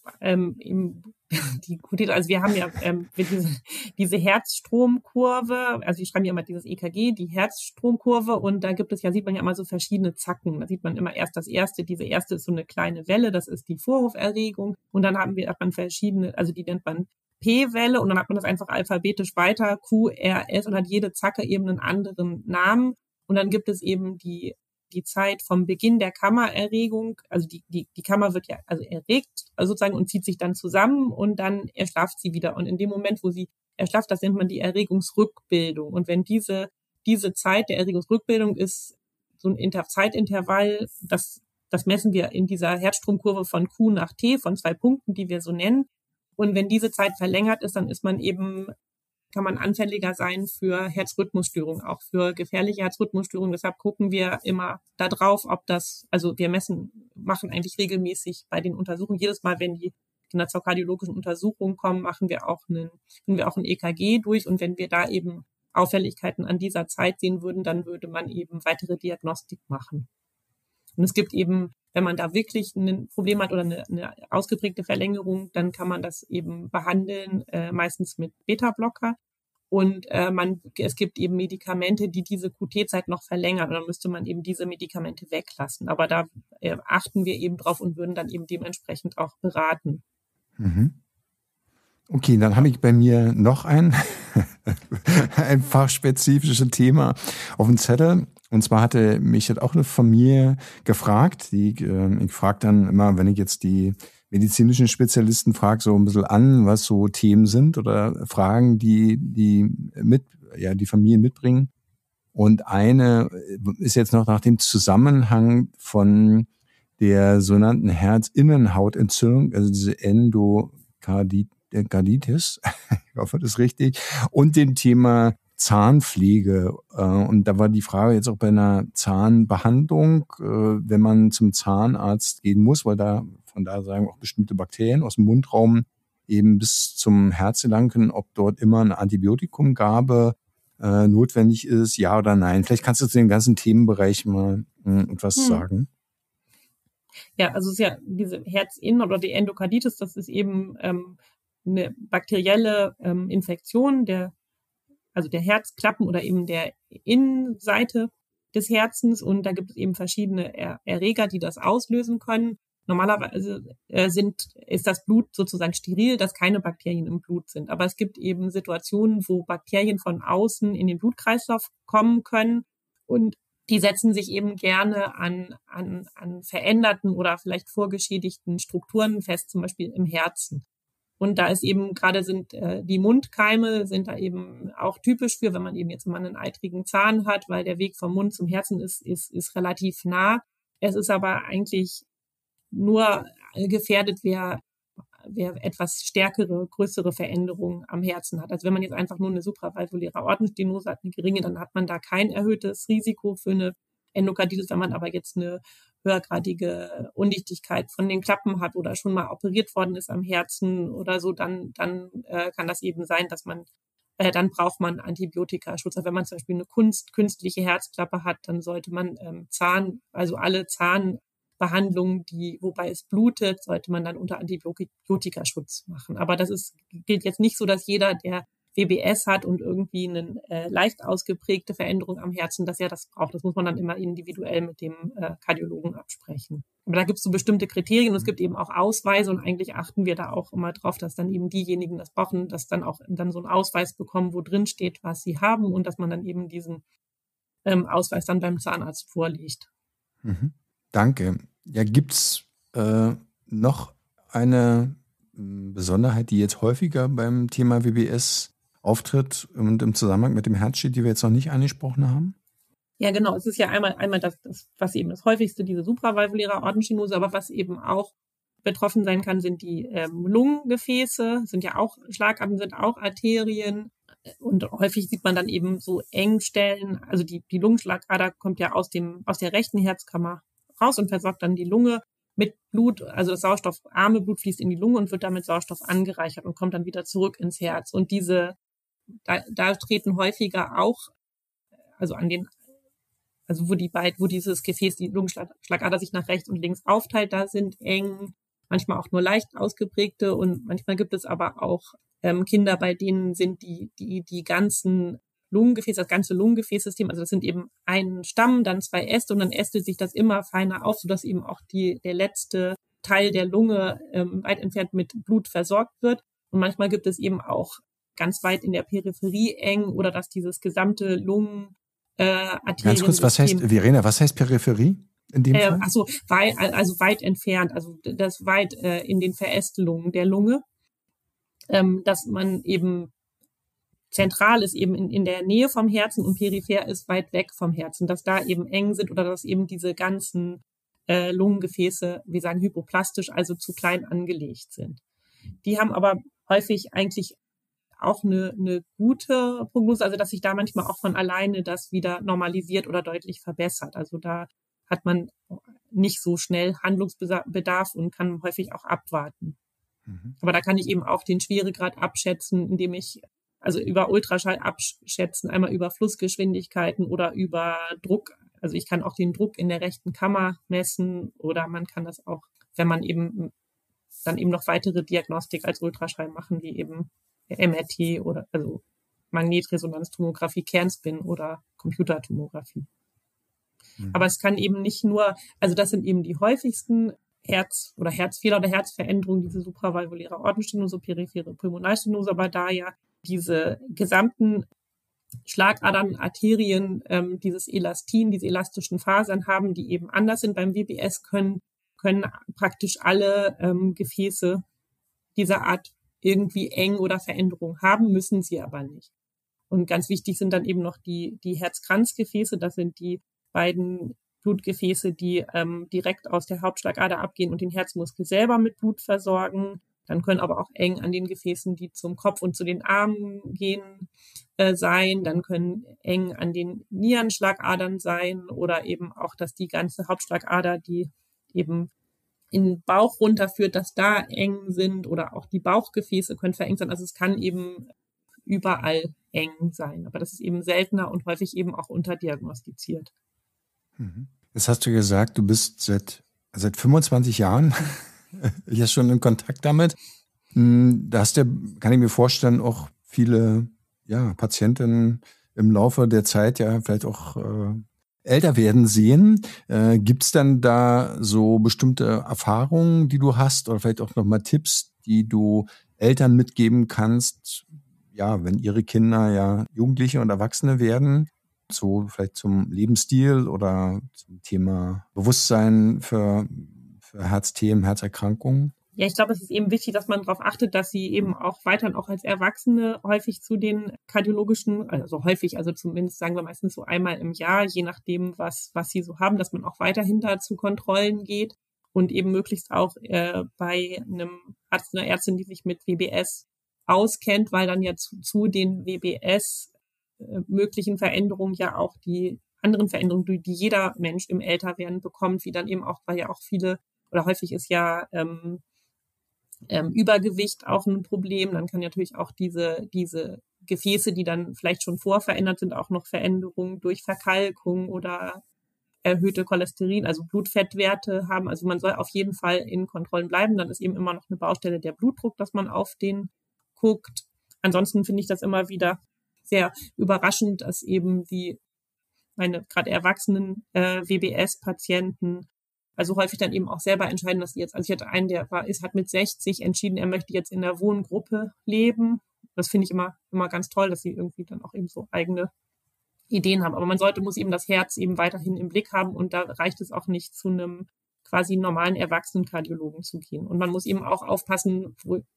wir haben ja diese Herzstromkurve, also wir schreiben ja immer dieses EKG, die Herzstromkurve und da sieht man ja immer so verschiedene Zacken. Da sieht man immer erst diese erste ist so eine kleine Welle, das ist die Vorhoferregung und dann hat man verschiedene, also die nennt man P-Welle und dann hat man das einfach alphabetisch weiter, Q, R, S und hat jede Zacke eben einen anderen Namen und dann gibt es eben die Zeit vom Beginn der Kammererregung, also die Kammer wird ja also erregt sozusagen und zieht sich dann zusammen und dann erschlafft sie wieder und in dem Moment, wo sie erschlafft, das nennt man die Erregungsrückbildung und wenn diese Zeit der Erregungsrückbildung ist so ein Zeitintervall, das messen wir in dieser Herzstromkurve von Q nach T von 2 Punkten, die wir so nennen. Und wenn diese Zeit verlängert ist, dann kann man anfälliger sein für Herzrhythmusstörungen, auch für gefährliche Herzrhythmusstörungen. Deshalb gucken wir immer da drauf, wir machen eigentlich regelmäßig bei den Untersuchungen. Jedes Mal, wenn die Kinder zur kardiologischen Untersuchung kommen, machen wir auch ein EKG durch. Und wenn wir da eben Auffälligkeiten an dieser Zeit sehen würden, dann würde man eben weitere Diagnostik machen. Und es gibt eben wenn man da wirklich ein Problem hat oder eine ausgeprägte Verlängerung, dann kann man das eben behandeln, meistens mit Beta-Blocker. Und es gibt eben Medikamente, die diese QT-Zeit noch verlängern. Und dann müsste man eben diese Medikamente weglassen. Aber da achten wir eben drauf und würden dann eben dementsprechend auch beraten. Mhm. Okay, dann habe ich bei mir noch ein fachspezifisches Thema auf dem Zettel. Und zwar hatte mich das auch eine Familie gefragt. Ich frage dann immer, wenn ich jetzt die medizinischen Spezialisten frage, so ein bisschen an, was so Themen sind oder Fragen, die Familien mitbringen. Und eine ist jetzt noch nach dem Zusammenhang von der sogenannten Herzinnenhautentzündung, also diese Endokarditis, ich hoffe, das ist richtig, und dem Thema Zahnpflege. Und da war die Frage jetzt auch bei einer Zahnbehandlung, wenn man zum Zahnarzt gehen muss, weil von da sagen auch bestimmte Bakterien aus dem Mundraum eben bis zum Herz gelangen, ob dort immer eine Antibiotikumgabe notwendig ist, ja oder nein. Vielleicht kannst du zu dem ganzen Themenbereich mal etwas sagen. Ja, also es ist ja diese Herzinnen- oder die Endokarditis, das ist eben eine bakterielle Infektion der Herzklappen oder eben der Innenseite des Herzens. Und da gibt es eben verschiedene Erreger, die das auslösen können. Normalerweise ist das Blut sozusagen steril, dass keine Bakterien im Blut sind. Aber es gibt eben Situationen, wo Bakterien von außen in den Blutkreislauf kommen können und die setzen sich eben gerne an veränderten oder vielleicht vorgeschädigten Strukturen fest, zum Beispiel im Herzen. Und da ist eben gerade die Mundkeime sind da eben auch typisch für, wenn man eben jetzt mal einen eitrigen Zahn hat, weil der Weg vom Mund zum Herzen ist relativ nah. Es ist aber eigentlich nur gefährdet, wer etwas stärkere, größere Veränderungen am Herzen hat. Also wenn man jetzt einfach nur eine supravalvuläre Aortenstenose hat, eine geringe, dann hat man da kein erhöhtes Risiko für eine Endokarditis. Wenn man aber jetzt eine höhergradige Undichtigkeit von den Klappen hat oder schon mal operiert worden ist am Herzen oder so, dann kann das eben sein, dass man dann braucht man Antibiotikaschutz. Also wenn man zum Beispiel eine künstliche Herzklappe hat, dann sollte man alle Zahnbehandlungen, wobei es blutet, sollte man dann unter Antibiotikaschutz machen. Aber gilt jetzt nicht so, dass jeder, der WBS hat und irgendwie eine leicht ausgeprägte Veränderung am Herzen, dass er das braucht. Das muss man dann immer individuell mit dem Kardiologen absprechen. Aber da gibt es so bestimmte Kriterien und es gibt eben auch Ausweise und eigentlich achten wir da auch immer drauf, dass dann eben diejenigen das brauchen, dass dann auch dann so einen Ausweis bekommen, wo drin steht, was sie haben und dass man dann eben diesen Ausweis dann beim Zahnarzt vorlegt. Mhm. Danke. Ja, gibt's noch eine Besonderheit, die jetzt häufiger beim Thema WBS auftritt und im Zusammenhang mit dem Herz steht, die wir jetzt noch nicht angesprochen haben? Ja, genau. Es ist ja einmal das, was eben das häufigste, diese supravalvuläre Aortenstenose, aber was eben auch betroffen sein kann, sind die Lungengefäße, sind ja auch Schlagadern, sind auch Arterien. Und häufig sieht man dann eben so Engstellen. Also die Lungenschlagader kommt ja aus der rechten Herzkammer raus und versorgt dann die Lunge mit Blut. Also das sauerstoffarme Blut fließt in die Lunge und wird damit Sauerstoff angereichert und kommt dann wieder zurück ins Herz. Und da treten häufiger auch, wo dieses Gefäß, die Lungenschlagader sich nach rechts und links aufteilt, da sind eng, manchmal auch nur leicht ausgeprägte und manchmal gibt es aber auch Kinder, bei denen sind die ganzen Lungengefäße, das ganze Lungengefäßsystem, also das sind eben ein Stamm, dann 2 Äste und dann ästet sich das immer feiner auf, sodass eben auch der letzte Teil der Lunge weit entfernt mit Blut versorgt wird. Und manchmal gibt es eben auch ganz weit in der Peripherie eng oder dass dieses gesamte Arterien. Ganz kurz, was heißt Peripherie in dem Fall? Weit entfernt, also das weit in den Verästelungen der Lunge, dass man eben zentral ist eben in der Nähe vom Herzen und peripher ist weit weg vom Herzen, dass da eben eng sind oder dass eben diese ganzen Lungengefäße, wir sagen hypoplastisch, also zu klein angelegt sind. Die haben aber häufig eigentlich auch eine gute Prognose, also dass sich da manchmal auch von alleine das wieder normalisiert oder deutlich verbessert. Also da hat man nicht so schnell Handlungsbedarf und kann häufig auch abwarten. Mhm. Aber da kann ich eben auch den Schweregrad abschätzen, indem ich über Ultraschall abschätzen, einmal über Flussgeschwindigkeiten oder über Druck Also ich kann auch den Druck in der rechten Kammer messen oder man kann das auch, wenn man eben dann eben noch weitere Diagnostik als Ultraschall machen, wie eben MRT oder also Magnetresonanztomographie, Kernspin oder Computertomographie. Aber es kann eben nicht nur, also das sind eben die häufigsten Herzfehler oder Herzveränderungen, diese supravalvuläre Aortenstenose, periphere Pulmonalstenose, aber da ja diese gesamten Schlagadern, Arterien, dieses Elastin, diese elastischen Fasern haben, die eben anders sind beim WBS, können praktisch alle Gefäße dieser Art irgendwie eng oder Veränderung haben, müssen sie aber nicht. Und ganz wichtig sind dann eben noch die Herzkranzgefäße, das sind die beiden Blutgefäße, die direkt aus der Hauptschlagader abgehen und den Herzmuskel selber mit Blut versorgen. Dann können aber auch eng an den Gefäßen, die zum Kopf und zu den Armen gehen, sein. Dann können eng an den Nierenschlagadern sein oder eben auch, dass die ganze Hauptschlagader, die eben in den Bauch runterführt, dass da eng sind oder auch die Bauchgefäße können verengt sein. Also es kann eben überall eng sein. Aber das ist eben seltener und häufig eben auch unterdiagnostiziert. Jetzt hast du gesagt, du bist seit 25 Jahren ja schon in Kontakt damit. Da hast du, kann ich mir vorstellen, auch viele Patientinnen im Laufe der Zeit ja vielleicht auch älter werden sehen. Gibt es dann da so bestimmte Erfahrungen, die du hast oder vielleicht auch nochmal Tipps, die du Eltern mitgeben kannst, ja, wenn ihre Kinder ja Jugendliche und Erwachsene werden, so vielleicht zum Lebensstil oder zum Thema Bewusstsein für Herzthemen, Herzerkrankungen? Ja, ich glaube, es ist eben wichtig, dass man darauf achtet, dass sie eben auch weiterhin auch als Erwachsene häufig zu den kardiologischen, also häufig, also zumindest sagen wir meistens so einmal im Jahr, je nachdem, was sie so haben, dass man auch weiterhin da zu Kontrollen geht und eben möglichst auch bei einem Arzt oder Ärztin, die sich mit WBS auskennt, weil dann ja zu den WBS möglichen Veränderungen ja auch die anderen Veränderungen, die jeder Mensch im Älterwerden bekommt, wie dann eben auch, weil ja auch viele oder häufig ist ja Übergewicht auch ein Problem. Dann kann natürlich auch diese Gefäße, die dann vielleicht schon vorverändert sind, auch noch Veränderungen durch Verkalkung oder erhöhte Cholesterin, also Blutfettwerte haben. Also man soll auf jeden Fall in Kontrollen bleiben. Dann ist eben immer noch eine Baustelle der Blutdruck, dass man auf den guckt. Ansonsten finde ich das immer wieder sehr überraschend, dass eben meine gerade erwachsenen WBS-Patienten also häufig dann eben auch selber entscheiden, dass sie jetzt, also ich hatte einen, hat mit 60 entschieden, er möchte jetzt in der Wohngruppe leben. Das finde ich immer ganz toll, dass sie irgendwie dann auch eben so eigene Ideen haben. Aber muss eben das Herz eben weiterhin im Blick haben und da reicht es auch nicht, zu einem quasi normalen Erwachsenenkardiologen zu gehen. Und man muss eben auch aufpassen,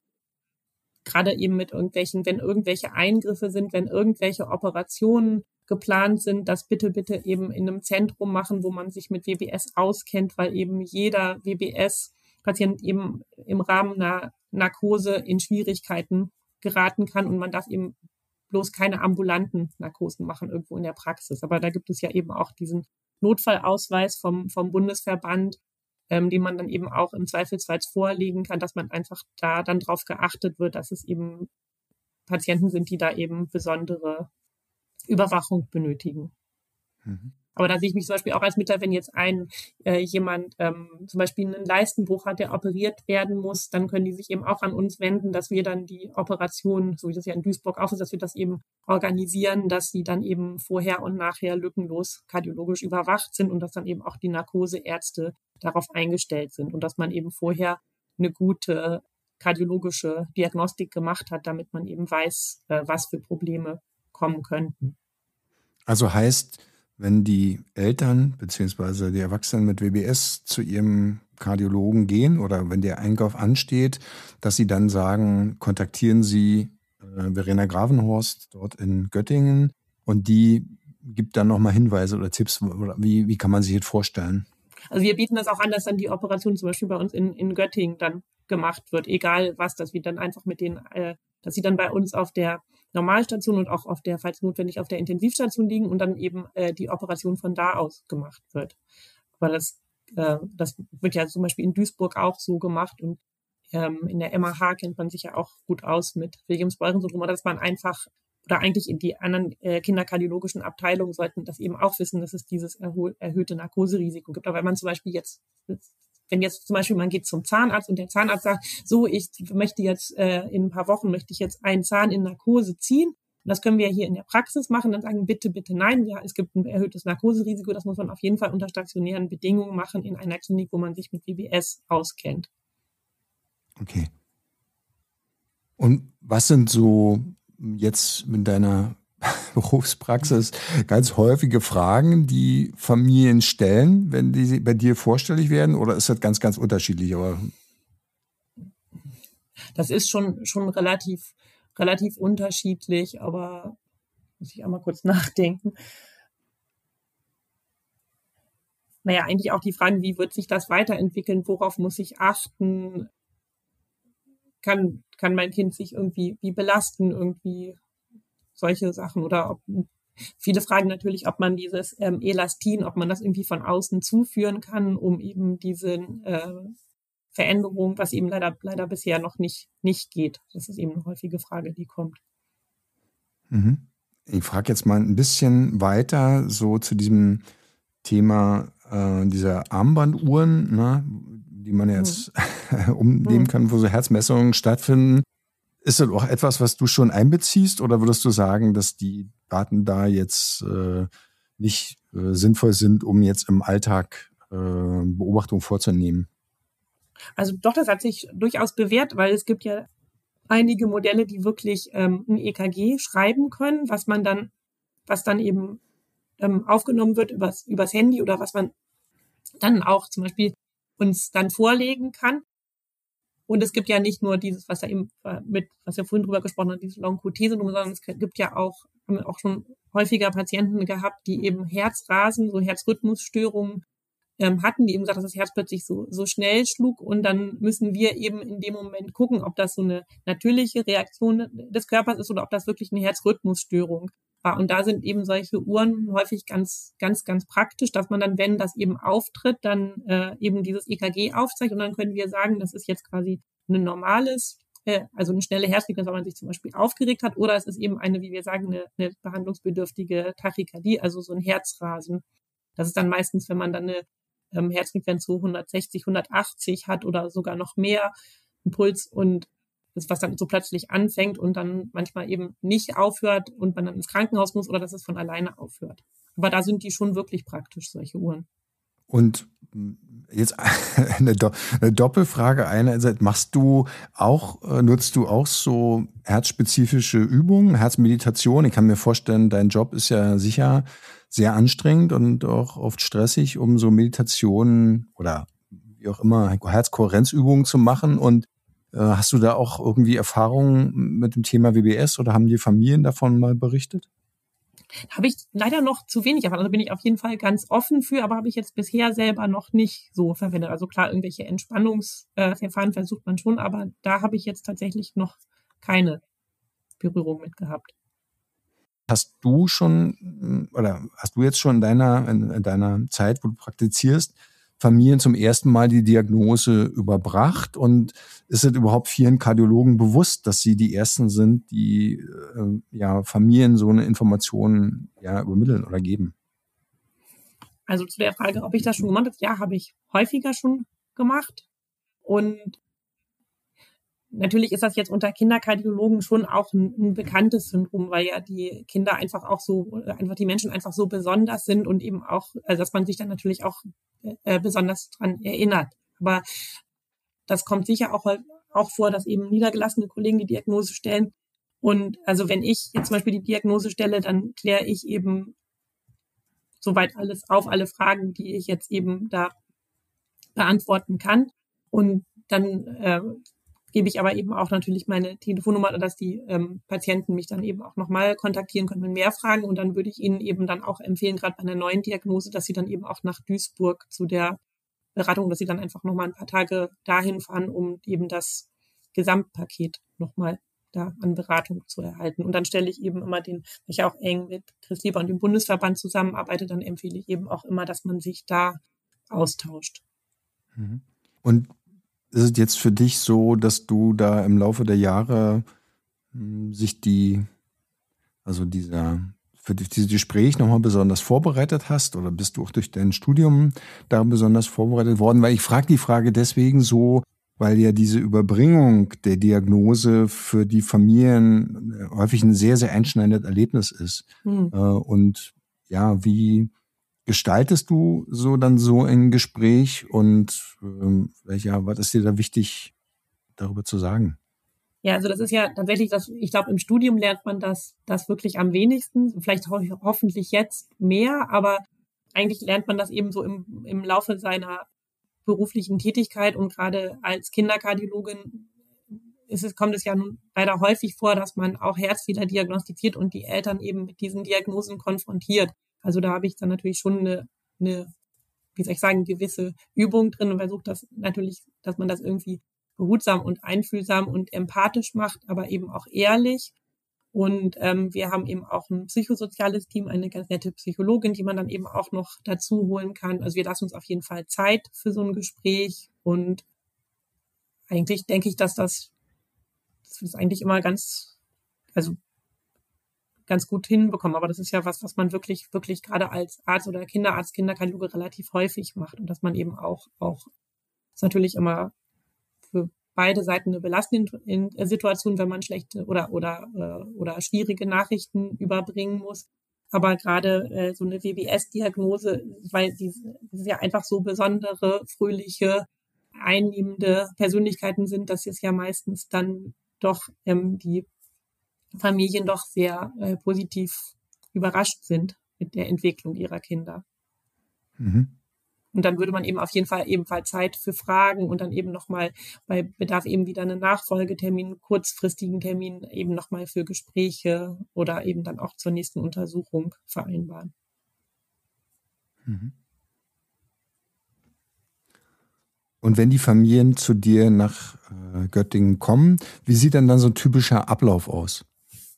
gerade eben mit wenn irgendwelche Eingriffe sind, wenn irgendwelche Operationen geplant sind, das bitte eben in einem Zentrum machen, wo man sich mit WBS auskennt, weil eben jeder WBS-Patient eben im Rahmen einer Narkose in Schwierigkeiten geraten kann und man darf eben bloß keine ambulanten Narkosen machen irgendwo in der Praxis. Aber da gibt es ja eben auch diesen Notfallausweis vom Bundesverband, den man dann eben auch im Zweifelsfall vorlegen kann, dass man einfach da dann drauf geachtet wird, dass es eben Patienten sind, die da eben besondere Überwachung benötigen. Aber da sehe ich mich zum Beispiel auch als Mittler, wenn jetzt jemand zum Beispiel einen Leistenbruch hat, der operiert werden muss, dann können die sich eben auch an uns wenden, dass wir dann die Operation, so wie das ja in Duisburg auch ist, dass wir das eben organisieren, dass sie dann eben vorher und nachher lückenlos kardiologisch überwacht sind und dass dann eben auch die Narkoseärzte darauf eingestellt sind und dass man eben vorher eine gute kardiologische Diagnostik gemacht hat, damit man eben weiß, was für Probleme kommen könnten. Also heißt, wenn die Eltern bzw. die Erwachsenen mit WBS zu ihrem Kardiologen gehen oder wenn der Einkauf ansteht, dass sie dann sagen, kontaktieren Sie Verena Gravenhorst dort in Göttingen und die gibt dann nochmal Hinweise oder Tipps, oder wie kann man sich das vorstellen? Also wir bieten das auch an, dass dann die Operation zum Beispiel bei uns in Göttingen dann gemacht wird, egal was, dass wir dann einfach dass sie dann bei uns auf der Normalstation und auch falls notwendig, auf der Intensivstation liegen und dann eben die Operation von da aus gemacht wird. Aber das wird ja zum Beispiel in Duisburg auch so gemacht und in der MAH kennt man sich ja auch gut aus mit Williams-Beuren-Syndrom, dass man einfach oder eigentlich in die anderen kinderkardiologischen Abteilungen sollten das eben auch wissen, dass es dieses erhöhte Narkoserisiko gibt. Aber wenn man zum Beispiel wenn jetzt zum Beispiel man geht zum Zahnarzt und der Zahnarzt sagt, so, ich möchte jetzt in ein paar Wochen einen Zahn in Narkose ziehen, und das können wir hier in der Praxis machen, dann sagen bitte, bitte nein, ja, es gibt ein erhöhtes Narkoserisiko, das muss man auf jeden Fall unter stationären Bedingungen machen in einer Klinik, wo man sich mit WBS auskennt. Okay. Und was sind so jetzt mit deiner Berufspraxis ganz häufige Fragen, die Familien stellen, wenn die bei dir vorstellig werden, oder ist das ganz, ganz unterschiedlich? Aber das ist schon relativ unterschiedlich, aber muss ich einmal kurz nachdenken. Naja, eigentlich auch die Fragen, wie wird sich das weiterentwickeln, worauf muss ich achten, kann mein Kind sich irgendwie belasten, irgendwie solche Sachen, oder viele fragen natürlich, ob man dieses Elastin, ob man das irgendwie von außen zuführen kann, um eben diese Veränderung, was eben leider bisher noch nicht geht. Das ist eben eine häufige Frage, die kommt. Ich frage jetzt mal ein bisschen weiter so zu diesem Thema dieser Armbanduhren, ne, die man jetzt umnehmen kann, wo so Herzmessungen stattfinden. Ist das auch etwas, was du schon einbeziehst, oder würdest du sagen, dass die Daten da jetzt nicht sinnvoll sind, um jetzt im Alltag Beobachtungen vorzunehmen? Also doch, das hat sich durchaus bewährt, weil es gibt ja einige Modelle, die wirklich ein EKG schreiben können, was dann eben aufgenommen wird übers Handy, oder was man dann auch zum Beispiel uns dann vorlegen kann. Und es gibt ja nicht nur dieses, was wir vorhin drüber gesprochen haben, dieses Long-QT-Syndrom, sondern es gibt ja haben wir auch schon häufiger Patienten gehabt, die eben Herzrasen, so Herzrhythmusstörungen hatten, die eben gesagt, dass das Herz plötzlich so schnell schlug, und dann müssen wir eben in dem Moment gucken, ob das so eine natürliche Reaktion des Körpers ist oder ob das wirklich eine Herzrhythmusstörung war. Und da sind eben solche Uhren häufig ganz, ganz, ganz praktisch, dass man dann, wenn das eben auftritt, dann eben dieses EKG aufzeigt, und dann können wir sagen, das ist jetzt quasi ein normales, also eine schnelle Herzfrequenz, wenn man sich zum Beispiel aufgeregt hat, oder es ist eben eine, wie wir sagen, eine behandlungsbedürftige Tachykardie, also so ein Herzrasen. Das ist dann meistens, wenn man dann eine Herzfrequenz so 160, 180 hat oder sogar noch mehr, ein Puls, und das, was dann so plötzlich anfängt und dann manchmal eben nicht aufhört und man dann ins Krankenhaus muss, oder dass es von alleine aufhört. Aber da sind die schon wirklich praktisch, solche Uhren. Und jetzt eine Doppelfrage einerseits, nutzt du auch so herzspezifische Übungen, Herzmeditation? Ich kann mir vorstellen, dein Job ist ja sicher sehr anstrengend und auch oft stressig, um so Meditationen oder wie auch immer Herzkohärenzübungen zu machen. Und hast du da auch irgendwie Erfahrungen mit dem Thema WBS, oder haben die Familien davon mal berichtet? Habe ich leider noch zu wenig erfahren. Also bin ich auf jeden Fall ganz offen für, aber habe ich jetzt bisher selber noch nicht so verwendet. Also klar, irgendwelche Entspannungsverfahren versucht man schon, aber da habe ich jetzt tatsächlich noch keine Berührung mit gehabt. Hast du jetzt schon in deiner Zeit, wo du praktizierst, Familien zum ersten Mal die Diagnose überbracht? Und ist es überhaupt vielen Kardiologen bewusst, dass sie die Ersten sind, die Familien so eine Information übermitteln oder geben? Also zu der Frage, ob ich das schon gemacht habe, ja, habe ich häufiger schon gemacht. Und natürlich ist das jetzt unter Kinderkardiologen schon auch ein bekanntes Syndrom, weil ja die Kinder einfach die Menschen einfach so besonders sind und eben auch, also dass man sich dann natürlich auch besonders dran erinnert. Aber das kommt sicher auch vor, dass eben niedergelassene Kollegen die Diagnose stellen. Und also wenn ich jetzt zum Beispiel die Diagnose stelle, dann kläre ich eben soweit alle Fragen, die ich jetzt eben da beantworten kann. Und dann gebe ich aber eben auch natürlich meine Telefonnummer, dass die Patienten mich dann eben auch nochmal kontaktieren können mit mehr Fragen. Und dann würde ich ihnen eben dann auch empfehlen, gerade bei einer neuen Diagnose, dass sie dann eben auch nach Duisburg zu der Beratung, dass sie dann einfach nochmal ein paar Tage dahin fahren, um eben das Gesamtpaket nochmal da an Beratung zu erhalten. Und dann stelle ich eben immer weil ich auch eng mit Chris Lieber und dem Bundesverband zusammenarbeite, dann empfehle ich eben auch immer, dass man sich da austauscht. Und ist es jetzt für dich so, dass du da im Laufe der Jahre sich die also für dieses Gespräch nochmal besonders vorbereitet hast, oder bist du auch durch dein Studium da besonders vorbereitet worden? Weil ich frage die Frage deswegen so, weil ja diese Überbringung der Diagnose für die Familien häufig ein sehr, sehr einschneidendes Erlebnis ist. Und ja, wie gestaltest du so ein Gespräch und was ist dir da wichtig, darüber zu sagen? Ja, also das ist ja tatsächlich ich glaube, im Studium lernt man das wirklich am wenigsten, vielleicht hoffentlich jetzt mehr, aber eigentlich lernt man das eben so im Laufe seiner beruflichen Tätigkeit, und gerade als Kinderkardiologin kommt es ja nun leider häufig vor, dass man auch Herzfehler diagnostiziert und die Eltern eben mit diesen Diagnosen konfrontiert. Also da habe ich dann natürlich schon eine wie soll ich sagen, gewisse Übung drin und versuche das natürlich, dass man das irgendwie behutsam und einfühlsam und empathisch macht, aber eben auch ehrlich. Und wir haben eben auch ein psychosoziales Team, eine ganz nette Psychologin, die man dann eben auch noch dazu holen kann. Also wir lassen uns auf jeden Fall Zeit für so ein Gespräch. Und eigentlich denke ich, dass das ist eigentlich immer ganz gut hinbekommen. Aber das ist ja was man wirklich gerade als Arzt oder Kinderarzt, Kinderkardiologe relativ häufig macht. Und dass man eben auch ist natürlich immer für beide Seiten eine belastende Situation, wenn man schlechte oder schwierige Nachrichten überbringen muss. Aber gerade so eine WBS-Diagnose, weil die ja einfach so besondere, fröhliche, einnehmende Persönlichkeiten sind, dass es ja meistens dann doch die Familien doch sehr positiv überrascht sind mit der Entwicklung ihrer Kinder. Mhm. Und dann würde man eben auf jeden Fall ebenfalls Zeit für Fragen und dann eben nochmal bei Bedarf eben wieder einen Nachfolgetermin, kurzfristigen Termin eben nochmal für Gespräche oder eben dann auch zur nächsten Untersuchung vereinbaren. Mhm. Und wenn die Familien zu dir nach Göttingen kommen, wie sieht dann so ein typischer Ablauf aus?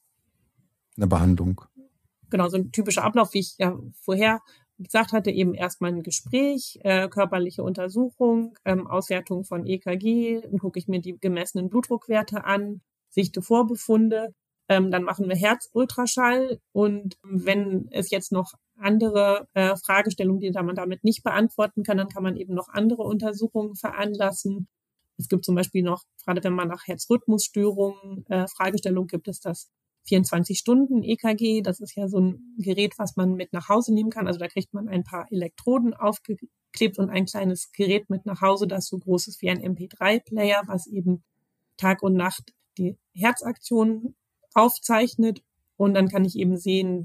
Eine Behandlung? Genau, so ein typischer Ablauf, wie ich ja vorher gesagt hatte, eben erstmal ein Gespräch, körperliche Untersuchung, Auswertung von EKG, dann gucke ich mir die gemessenen Blutdruckwerte an, sichte Vorbefunde, dann machen wir Herzultraschall, und wenn es jetzt noch andere Fragestellungen, die man damit nicht beantworten kann, dann kann man eben noch andere Untersuchungen veranlassen. Es gibt zum Beispiel noch, gerade wenn man nach Herzrhythmusstörungen Fragestellungen gibt, es das 24-Stunden-EKG. Das ist ja so ein Gerät, was man mit nach Hause nehmen kann. Also da kriegt man ein paar Elektroden aufgeklebt und ein kleines Gerät mit nach Hause, das so groß ist wie ein MP3-Player, was eben Tag und Nacht die Herzaktion aufzeichnet. Und dann kann ich eben sehen,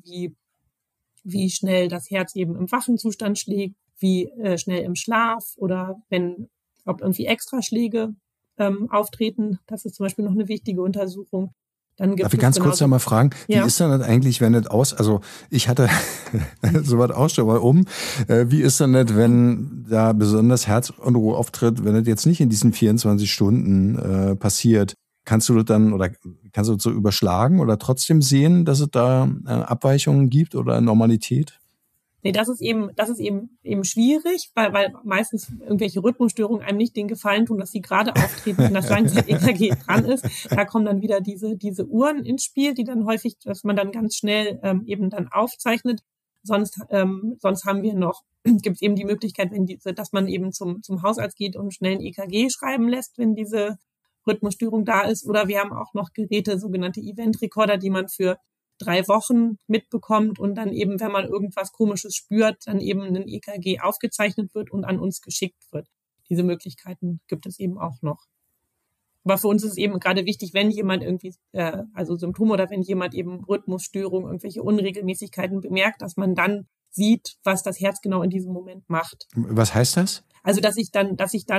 wie schnell das Herz eben im wachen Zustand schlägt, wie schnell im Schlaf oder ob irgendwie Extraschläge auftreten. Das ist zum Beispiel noch eine wichtige Untersuchung. Darf ich ganz kurz noch mal fragen, wie ist denn das eigentlich, wenn das also ich hatte sowas auch schon mal wie ist denn das, wenn da besonders Herzunruhe auftritt, wenn das jetzt nicht in diesen 24 Stunden passiert? Kannst du das dann oder kannst du das so überschlagen oder trotzdem sehen, dass es da Abweichungen gibt oder Normalität? Nee, das ist eben schwierig, weil meistens irgendwelche Rhythmusstörungen einem nicht den Gefallen tun, dass sie gerade auftreten, wenn das Langzeit-EKG dran ist. Da kommen dann wieder diese Uhren ins Spiel, die dann häufig, dass man dann ganz schnell eben dann aufzeichnet. Sonst haben wir gibt es eben die Möglichkeit, dass man eben zum Hausarzt geht und schnell ein EKG schreiben lässt, wenn diese Rhythmusstörung da ist. Oder wir haben auch noch Geräte, sogenannte Event-Recorder, die man für 3 Wochen mitbekommt und dann eben, wenn man irgendwas Komisches spürt, dann eben ein EKG aufgezeichnet wird und an uns geschickt wird. Diese Möglichkeiten gibt es eben auch noch. Aber für uns ist es eben gerade wichtig, wenn jemand irgendwie, also Symptome oder wenn jemand eben Rhythmusstörungen, irgendwelche Unregelmäßigkeiten bemerkt, dass man dann sieht, was das Herz genau in diesem Moment macht. Was heißt das? Also, dass ich dann,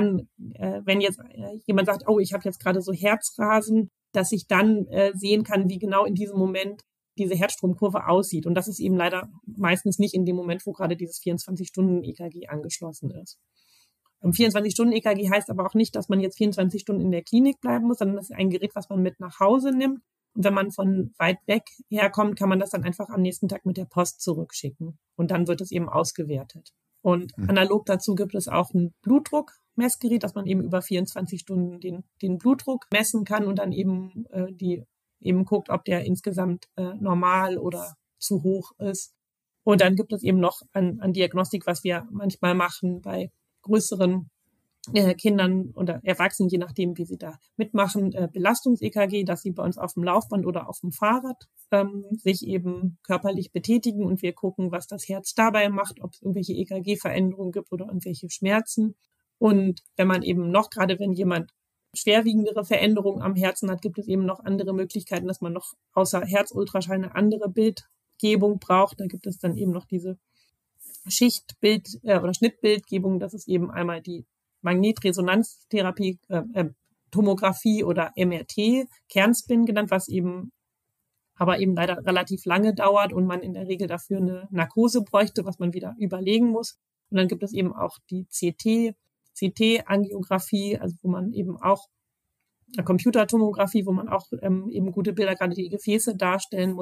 wenn jetzt jemand sagt, oh, ich habe jetzt gerade so Herzrasen, dass ich dann sehen kann, wie genau in diesem Moment diese Herzstromkurve aussieht. Und das ist eben leider meistens nicht in dem Moment, wo gerade dieses 24-Stunden-EKG angeschlossen ist. 24-Stunden-EKG heißt aber auch nicht, dass man jetzt 24 Stunden in der Klinik bleiben muss, sondern das ist ein Gerät, was man mit nach Hause nimmt. Und wenn man von weit weg herkommt, kann man das dann einfach am nächsten Tag mit der Post zurückschicken. Und dann wird es eben ausgewertet. Und analog dazu gibt es auch ein Blutdruckmessgerät, dass man eben über 24 Stunden den Blutdruck messen kann und dann eben die eben guckt, ob der insgesamt normal oder zu hoch ist. Und dann gibt es eben noch an Diagnostik, was wir manchmal machen bei größeren Kindern oder Erwachsenen, je nachdem, wie sie da mitmachen, Belastungs-EKG, dass sie bei uns auf dem Laufband oder auf dem Fahrrad sich eben körperlich betätigen und wir gucken, was das Herz dabei macht, ob es irgendwelche EKG-Veränderungen gibt oder irgendwelche Schmerzen. Und wenn man eben noch, gerade wenn jemand schwerwiegendere Veränderungen am Herzen hat, gibt es eben noch andere Möglichkeiten, dass man noch außer Herzultraschall eine andere Bildgebung braucht. Da gibt es dann eben noch diese Schichtbild- oder Schnittbildgebung. Das ist eben einmal die Magnetresonanztherapie, Tomographie oder MRT, Kernspin genannt, was eben aber eben leider relativ lange dauert und man in der Regel dafür eine Narkose bräuchte, was man wieder überlegen muss. Und dann gibt es eben auch die CT-Angiografie, also wo man eben auch eine Computertomographie, wo man auch eben gute Bilder, gerade die Gefäße darstellen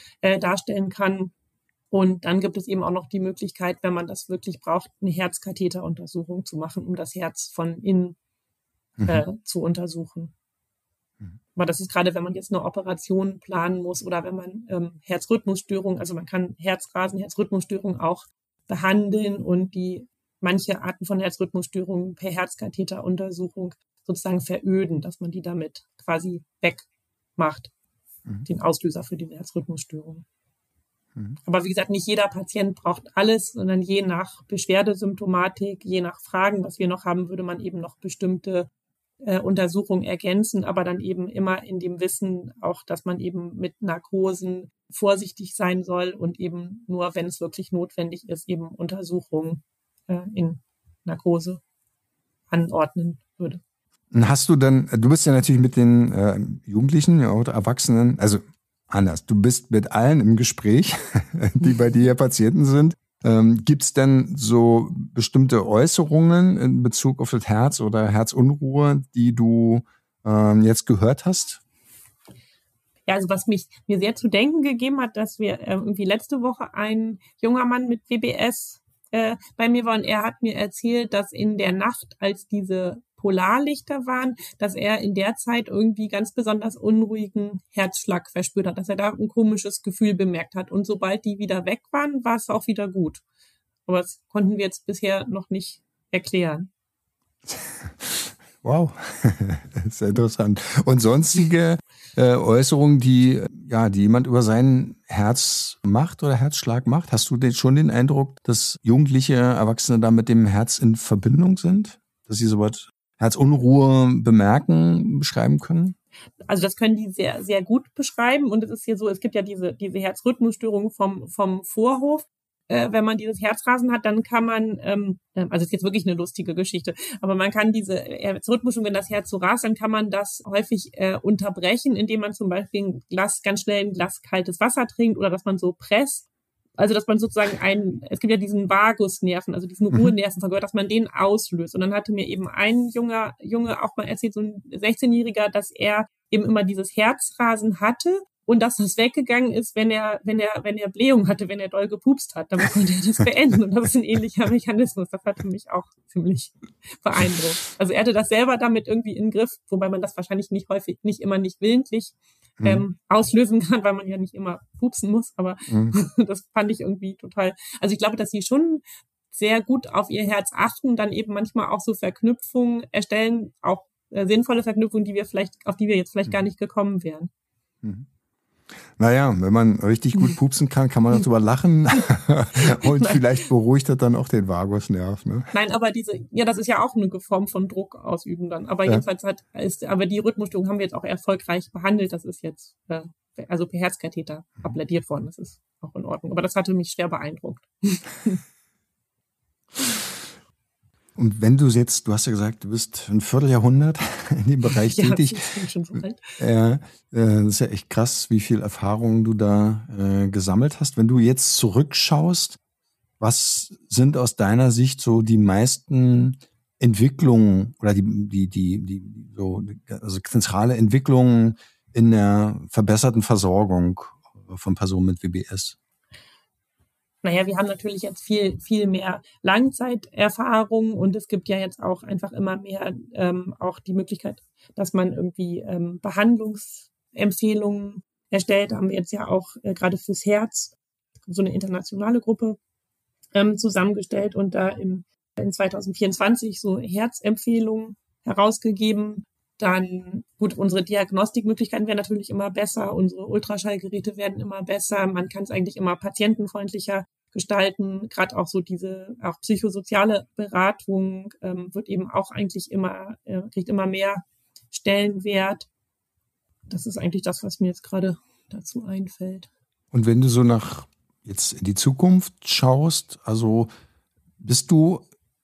kann. Und dann gibt es eben auch noch die Möglichkeit, wenn man das wirklich braucht, eine Herzkatheteruntersuchung zu machen, um das Herz von innen zu untersuchen. Aber das ist gerade, wenn man jetzt eine Operation planen muss oder wenn man Herzrhythmusstörungen, also man kann Herzrasen, Herzrhythmusstörungen auch behandeln und die manche Arten von Herzrhythmusstörungen per Herzkatheteruntersuchung sozusagen veröden, dass man die damit quasi wegmacht, den Auslöser für die Herzrhythmusstörung. Aber wie gesagt, nicht jeder Patient braucht alles, sondern je nach Beschwerdesymptomatik, je nach Fragen, was wir noch haben, würde man eben noch bestimmte Untersuchungen ergänzen, aber dann eben immer in dem Wissen auch, dass man eben mit Narkosen vorsichtig sein soll und eben nur, wenn es wirklich notwendig ist, eben Untersuchungen in Narkose anordnen würde. Hast du dann, du bist ja natürlich mit den Jugendlichen oder Erwachsenen, also anders, du bist mit allen im Gespräch, die bei dir Patienten sind. Gibt es denn so bestimmte Äußerungen in Bezug auf das Herz oder Herzunruhe, die du jetzt gehört hast? Ja, also was mir sehr zu denken gegeben hat, dass wir irgendwie letzte Woche ein junger Mann mit WBS bei mir war und er hat mir erzählt, dass in der Nacht, als diese Polarlichter waren, dass er in der Zeit irgendwie ganz besonders unruhigen Herzschlag verspürt hat, dass er da ein komisches Gefühl bemerkt hat. Und sobald die wieder weg waren, war es auch wieder gut. Aber das konnten wir jetzt bisher noch nicht erklären. Wow, sehr interessant. Und sonstige Äußerungen, die jemand über sein Herz macht oder Herzschlag macht? Hast du schon den Eindruck, dass jugendliche Erwachsene da mit dem Herz in Verbindung sind? Dass sie sowas Herzunruhe beschreiben können? Also das können die sehr, sehr gut beschreiben. Und es ist hier so, es gibt ja diese Herzrhythmusstörung vom Vorhof. Wenn man dieses Herzrasen hat, dann kann man, also ist jetzt wirklich eine lustige Geschichte, aber man kann diese Herzrhythmusstörung, wenn das Herz so rast, dann kann man das häufig unterbrechen, indem man zum Beispiel ganz schnell ein Glas kaltes Wasser trinkt oder dass man so presst. Also, dass man sozusagen es gibt ja diesen Vagusnerven, also diesen Ruhenerven vergehört, dass man den auslöst. Und dann hatte mir eben ein Junge auch mal erzählt, so ein 16-Jähriger, dass er eben immer dieses Herzrasen hatte und dass das weggegangen ist, wenn er Blähung hatte, wenn er doll gepupst hat. Damit konnte er das beenden. Und das ist ein ähnlicher Mechanismus. Das hatte mich auch ziemlich beeindruckt. Also er hatte das selber damit irgendwie in den Griff, wobei man das wahrscheinlich nicht willentlich auslösen kann, weil man ja nicht immer pupsen muss, aber das fand ich irgendwie total, also ich glaube, dass sie schon sehr gut auf ihr Herz achten und dann eben manchmal auch so Verknüpfungen erstellen, auch sinnvolle Verknüpfungen, auf die wir jetzt vielleicht gar nicht gekommen wären. Naja, wenn man richtig gut pupsen kann man darüber lachen und vielleicht beruhigt das dann auch den Vagusnerv. Ne? Nein, aber das ist ja auch eine Form von Druck ausüben dann. Aber jedenfalls aber die Rhythmusstörung haben wir jetzt auch erfolgreich behandelt. Das ist jetzt also per Herzkatheter abladiert worden. Das ist auch in Ordnung. Aber das hatte mich schwer beeindruckt. Und wenn du hast ja gesagt, du bist ein Vierteljahrhundert in dem Bereich tätig. Ja, das ist schon so alt. Das ist ja echt krass, wie viel Erfahrung du da gesammelt hast. Wenn du jetzt zurückschaust, was sind aus deiner Sicht so die meisten Entwicklungen oder also zentrale Entwicklungen in der verbesserten Versorgung von Personen mit WBS? Naja, wir haben natürlich jetzt viel, viel mehr Langzeiterfahrung und es gibt ja jetzt auch einfach immer mehr auch die Möglichkeit, dass man irgendwie Empfehlungen erstellt. Da haben wir jetzt ja auch gerade fürs Herz so eine internationale Gruppe zusammengestellt und da in 2024 so Herzempfehlungen herausgegeben. Dann, gut, unsere Diagnostikmöglichkeiten werden natürlich immer besser, unsere Ultraschallgeräte werden immer besser, man kann es eigentlich immer patientenfreundlicher gestalten. Gerade auch so diese auch psychosoziale Beratung wird eben auch eigentlich immer, kriegt immer mehr Stellenwert. Das ist eigentlich das, was mir jetzt gerade dazu einfällt. Und wenn du so jetzt in die Zukunft schaust, also bist du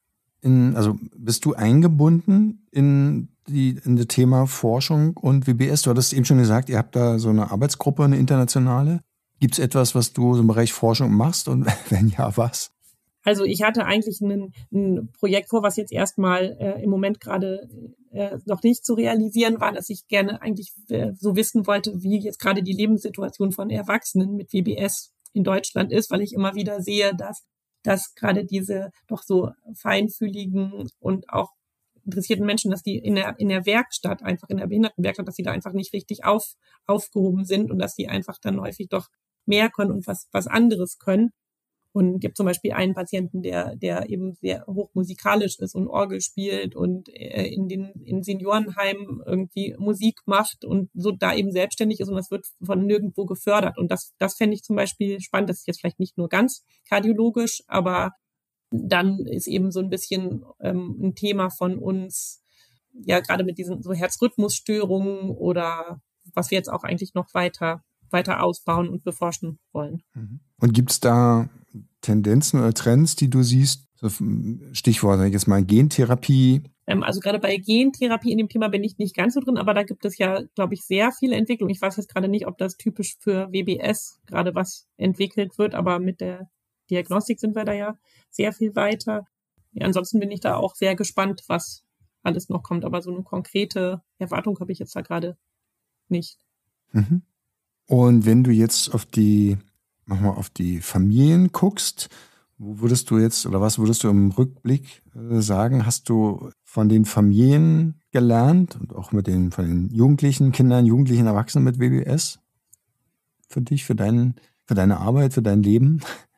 eingebunden in das Thema Forschung und WBS? Du hattest eben schon gesagt, ihr habt da so eine Arbeitsgruppe, eine internationale. Gibt es etwas, was du so im Bereich Forschung machst und wenn ja, was? Also ich hatte eigentlich ein Projekt vor, was jetzt erstmal im Moment gerade noch nicht zu realisieren war, dass ich gerne eigentlich so wissen wollte, wie jetzt gerade die Lebenssituation von Erwachsenen mit WBS in Deutschland ist, weil ich immer wieder sehe, dass gerade diese doch so feinfühligen und auch interessierten Menschen, dass die in der Werkstatt, einfach in der Behindertenwerkstatt, dass sie da einfach nicht richtig aufgehoben sind und dass sie einfach dann häufig doch mehr können und was anderes können. Und es gibt zum Beispiel einen Patienten, der eben sehr hochmusikalisch ist und Orgel spielt und in Seniorenheimen irgendwie Musik macht und so da eben selbstständig ist und das wird von nirgendwo gefördert. Und das fände ich zum Beispiel spannend. Das ist jetzt vielleicht nicht nur ganz kardiologisch, aber dann ist eben so ein bisschen ein Thema von uns, ja, gerade mit diesen so Herzrhythmusstörungen oder was wir jetzt auch eigentlich noch weiter ausbauen und beforschen wollen. Und gibt es da Tendenzen oder Trends, die du siehst? So Stichwort, sag ich jetzt mal, Gentherapie. Also gerade bei Gentherapie in dem Thema bin ich nicht ganz so drin, aber da gibt es ja, glaube ich, sehr viele Entwicklungen. Ich weiß jetzt gerade nicht, ob das typisch für WBS gerade was entwickelt wird, aber mit der Diagnostik sind wir da ja sehr viel weiter. Ja, ansonsten bin ich da auch sehr gespannt, was alles noch kommt, aber so eine konkrete Erwartung habe ich jetzt da gerade nicht. Mhm. Und wenn du jetzt auf die Familien guckst, wo würdest du jetzt oder was würdest du im Rückblick sagen? Hast du von den Familien gelernt und auch von den Jugendlichen, Kindern, Jugendlichen, Erwachsenen mit WBS? Für dich, für deine Arbeit, für dein Leben?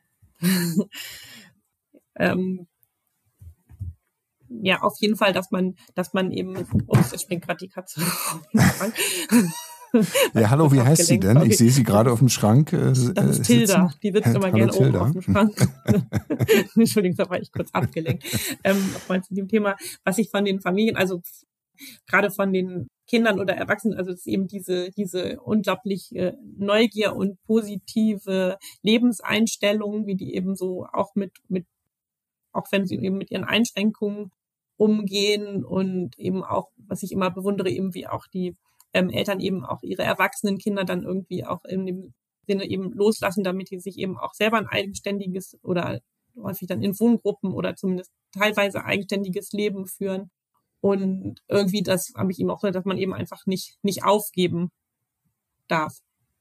Ja, auf jeden Fall, dass man eben, jetzt springt gerade die Katze auf den Schrank. Ja, hallo, wie heißt sie denn? Ich sehe sie gerade auf dem Schrank. Das ist Tilda, die sitzt immer gerne oben auf dem Schrank. Entschuldigung, da war ich kurz abgelenkt. Nochmal zu dem Thema, was ich von den Familien, also gerade von den Kindern oder Erwachsenen, also es ist eben diese unglaublich Neugier und positive Lebenseinstellung, wie die eben so auch auch wenn sie eben mit ihren Einschränkungen umgehen und eben auch, was ich immer bewundere, eben wie auch die Eltern eben auch ihre erwachsenen Kinder dann irgendwie auch in dem Sinne eben loslassen, damit die sich eben auch selber ein eigenständiges oder häufig dann in Wohngruppen oder zumindest teilweise eigenständiges Leben führen. Und irgendwie, das habe ich eben auch gesagt, dass man eben einfach nicht aufgeben darf.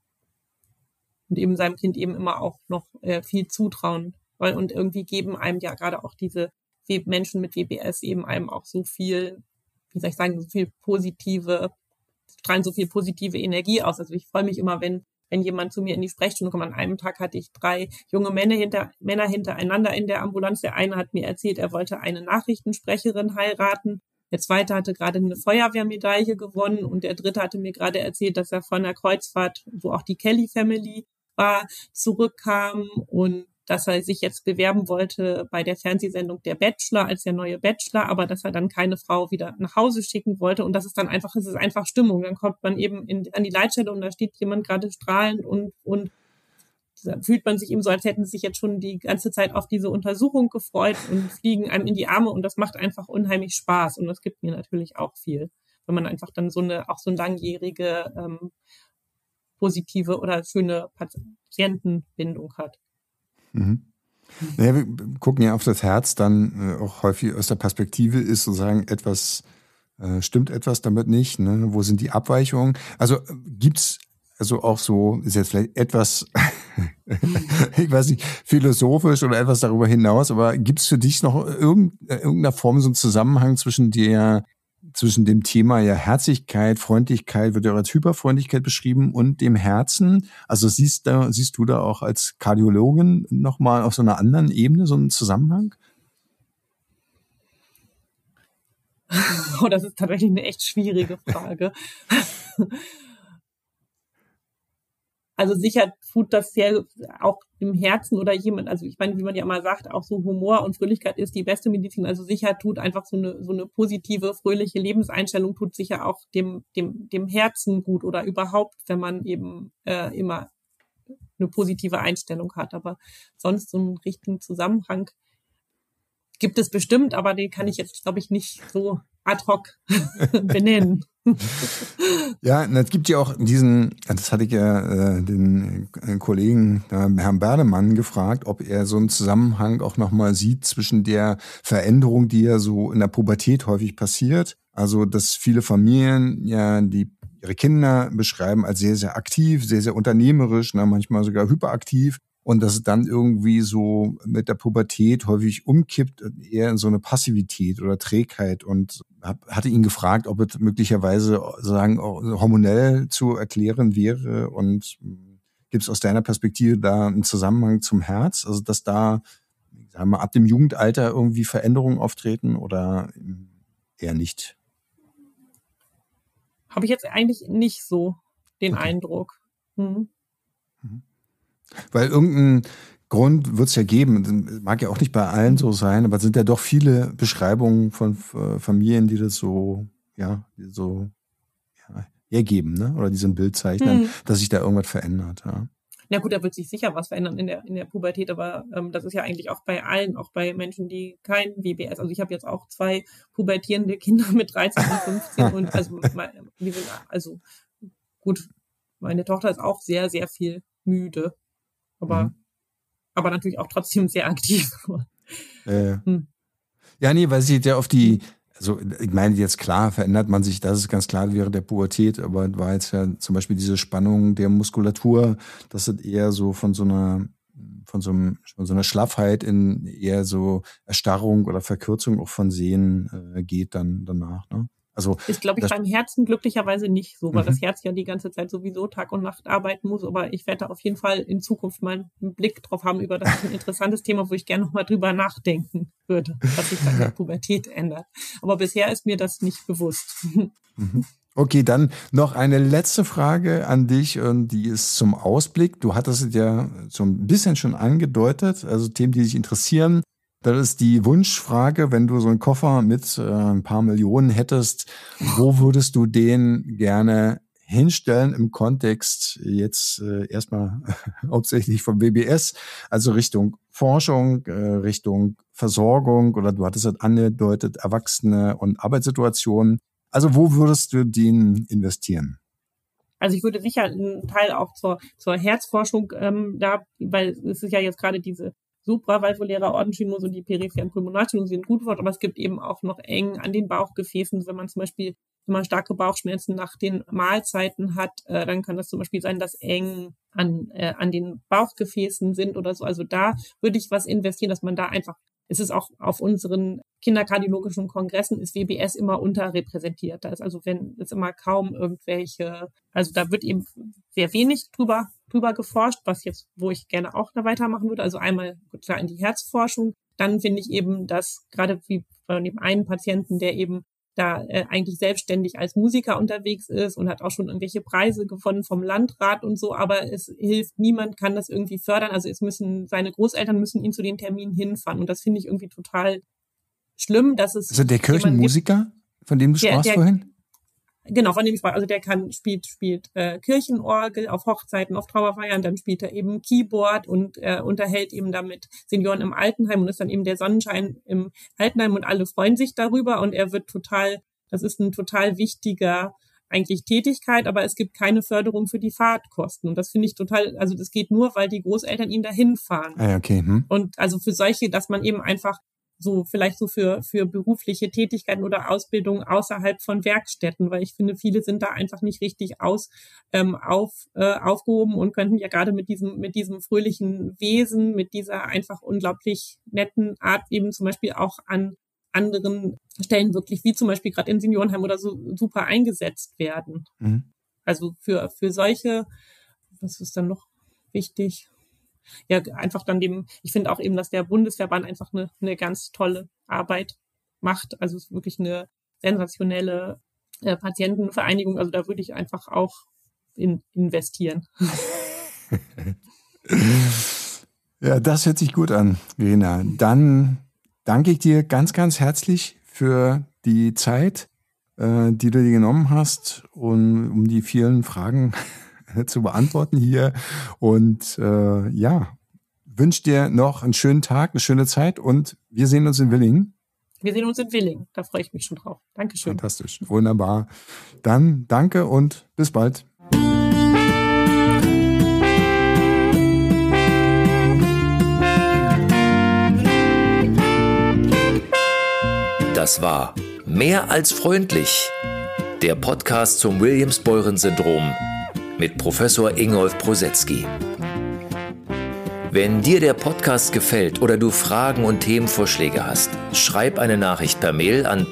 Und eben seinem Kind eben immer auch noch viel zutrauen. Und irgendwie geben einem ja gerade auch diese Menschen mit WBS eben einem auch so viel, wie soll ich sagen, strahlen so viel positive Energie aus. Also ich freue mich immer, wenn jemand zu mir in die Sprechstunde kommt. An einem Tag hatte ich 3 junge Männer hintereinander in der Ambulanz. Der eine hat mir erzählt, er wollte eine Nachrichtensprecherin heiraten. Der zweite hatte gerade eine Feuerwehrmedaille gewonnen und der dritte hatte mir gerade erzählt, dass er von der Kreuzfahrt, wo auch die Kelly Family war, zurückkam und dass er sich jetzt bewerben wollte bei der Fernsehsendung Der Bachelor als der neue Bachelor, aber dass er dann keine Frau wieder nach Hause schicken wollte und das ist dann einfach, es ist einfach Stimmung. Dann kommt man eben an die Leitstelle und da steht jemand gerade strahlend und da fühlt man sich eben so, als hätten sie sich jetzt schon die ganze Zeit auf diese Untersuchung gefreut und fliegen einem in die Arme und das macht einfach unheimlich Spaß und das gibt mir natürlich auch viel, wenn man einfach dann so eine langjährige positive oder schöne Patientenbindung hat. Mhm. Naja, wir gucken ja auf das Herz dann auch häufig aus der Perspektive ist sozusagen stimmt etwas damit nicht, ne? Wo sind die Abweichungen? Also gibt's also auch so, ist jetzt vielleicht etwas, ich weiß nicht, philosophisch oder etwas darüber hinaus, aber gibt's für dich noch irgendeiner Form so einen Zusammenhang zwischen der zwischen dem Thema ja Herzlichkeit, Freundlichkeit, wird ja auch als Hyperfreundlichkeit beschrieben, und dem Herzen. Also siehst du da auch als Kardiologin nochmal auf so einer anderen Ebene so einen Zusammenhang? Oh, das ist tatsächlich eine echt schwierige Frage. Also sicher tut das ja auch im Herzen oder jemand, also ich meine, wie man ja immer sagt, auch so Humor und Fröhlichkeit ist die beste Medizin. Also sicher tut einfach so eine positive, fröhliche Lebenseinstellung tut sicher auch dem Herzen gut, oder überhaupt, wenn man eben immer eine positive Einstellung hat. Aber sonst so einen richtigen Zusammenhang gibt es bestimmt, aber den kann ich jetzt, glaube ich, nicht so ad hoc benennen. Ja, es gibt ja auch das hatte ich ja den Kollegen Herrn Berdemann gefragt, ob er so einen Zusammenhang auch nochmal sieht zwischen der Veränderung, die ja so in der Pubertät häufig passiert. Also, dass viele Familien ja ihre Kinder beschreiben als sehr, sehr aktiv, sehr, sehr unternehmerisch, manchmal sogar hyperaktiv. Und dass es dann irgendwie so mit der Pubertät häufig umkippt, eher in so eine Passivität oder Trägheit. Und hatte ihn gefragt, ob es möglicherweise hormonell zu erklären wäre. Und gibt es aus deiner Perspektive da einen Zusammenhang zum Herz? Also dass da, sagen wir, ab dem Jugendalter irgendwie Veränderungen auftreten oder eher nicht? Habe ich jetzt eigentlich nicht so den Eindruck. Mhm. Weil irgendeinen Grund wird es ja geben, mag ja auch nicht bei allen so sein, aber es sind ja doch viele Beschreibungen von Familien, die das so hergeben, ne? Oder die so ein Bild zeichnen, dass sich da irgendwas verändert. Ja. Na gut, da wird sich sicher was verändern in der Pubertät, aber das ist ja eigentlich auch bei allen, auch bei Menschen, die kein WBS, also ich habe jetzt auch 2 pubertierende Kinder mit 13 und 15 und also gut, meine Tochter ist auch sehr, sehr viel müde. Aber natürlich auch trotzdem sehr aktiv. Ja, nee, weil sie ja also ich meine jetzt klar, verändert man sich, das ist ganz klar während der Pubertät, aber war jetzt ja zum Beispiel diese Spannung der Muskulatur, dass es eher so von so einer Schlaffheit in eher so Erstarrung oder Verkürzung auch von Sehnen geht dann danach, ne? Also ist, glaube ich, beim Herzen glücklicherweise nicht so, weil das Herz ja die ganze Zeit sowieso Tag und Nacht arbeiten muss. Aber ich werde da auf jeden Fall in Zukunft mal einen Blick drauf haben. Das ist ein interessantes Thema, wo ich gerne noch mal drüber nachdenken würde, was sich dann in der Pubertät ändert. Aber bisher ist mir das nicht bewusst. Okay, dann noch eine letzte Frage an dich, und die ist zum Ausblick. Du hattest es ja so ein bisschen schon angedeutet, also Themen, die dich interessieren. Das ist die Wunschfrage, wenn du so einen Koffer mit ein paar Millionen hättest, wo würdest du den gerne hinstellen im Kontext jetzt erstmal hauptsächlich vom WBS, also Richtung Forschung, Richtung Versorgung, oder du hattest das angedeutet, Erwachsene und Arbeitssituationen. Also wo würdest du den investieren? Also ich würde sicher einen Teil auch zur Herzforschung weil es ist ja jetzt gerade diese supravalvuläre Aortenstenose und die peripheren Pulmonarstenose sind gut Wort, aber es gibt eben auch noch eng an den Bauchgefäßen. Wenn man zum Beispiel immer starke Bauchschmerzen nach den Mahlzeiten hat, dann kann das zum Beispiel sein, dass eng an den Bauchgefäßen sind oder so. Also da würde ich was investieren, dass man da einfach, es ist auch auf unseren kinderkardiologischen Kongressen ist WBS immer unterrepräsentiert. Da ist also, wenn es immer kaum irgendwelche, also da wird eben sehr wenig drüber geforscht, wo ich gerne auch da weitermachen würde. Also einmal klar in die Herzforschung. Dann finde ich eben, dass gerade wie bei dem einen Patienten, der eben da eigentlich selbstständig als Musiker unterwegs ist und hat auch schon irgendwelche Preise gewonnen vom Landrat und so, aber es hilft, niemand kann das irgendwie fördern. Also seine Großeltern müssen ihn zu den Terminen hinfahren, und das finde ich irgendwie total schlimm, dass es. Also der Kirchenmusiker, von dem du sprachst vorhin? Genau, von dem ich sprach. Also der spielt Kirchenorgel auf Hochzeiten, auf Trauerfeiern, dann spielt er eben Keyboard und unterhält eben damit Senioren im Altenheim und ist dann eben der Sonnenschein im Altenheim und alle freuen sich darüber, und er wird das ist ein total wichtiger eigentlich Tätigkeit, aber es gibt keine Förderung für die Fahrtkosten, und das finde ich total, also das geht nur, weil die Großeltern ihn dahin fahren. Ah, okay. Und also für solche, dass man eben einfach so vielleicht so für berufliche Tätigkeiten oder Ausbildung außerhalb von Werkstätten, weil ich finde, viele sind da einfach nicht richtig aufgehoben und könnten ja gerade mit diesem fröhlichen Wesen, mit dieser einfach unglaublich netten Art eben zum Beispiel auch an anderen Stellen wirklich, wie zum Beispiel gerade in Seniorenheim oder so, super eingesetzt werden. Mhm. Also für solche, was ist dann noch wichtig? Ja, einfach dann ich finde auch eben, dass der Bundesverband einfach eine ganz tolle Arbeit macht. Also es ist wirklich eine sensationelle Patientenvereinigung. Also da würde ich einfach auch investieren. Ja, das hört sich gut an, Verena. Dann danke ich dir ganz, ganz herzlich für die Zeit, die du dir genommen hast, um die vielen Fragen zu beantworten hier. Und wünsche dir noch einen schönen Tag, eine schöne Zeit und wir sehen uns in Willingen. Wir sehen uns in Willingen, da freue ich mich schon drauf. Dankeschön. Fantastisch, wunderbar. Dann danke und bis bald. Das war Mehr als freundlich, der Podcast zum Williams-Beuren-Syndrom mit Professor Ingolf Prosetzky. Wenn dir der Podcast gefällt oder du Fragen und Themenvorschläge hast, schreib eine Nachricht per Mail an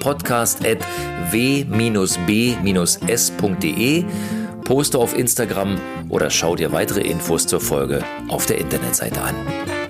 podcast@w-b-s.de, poste auf Instagram oder schau dir weitere Infos zur Folge auf der Internetseite an.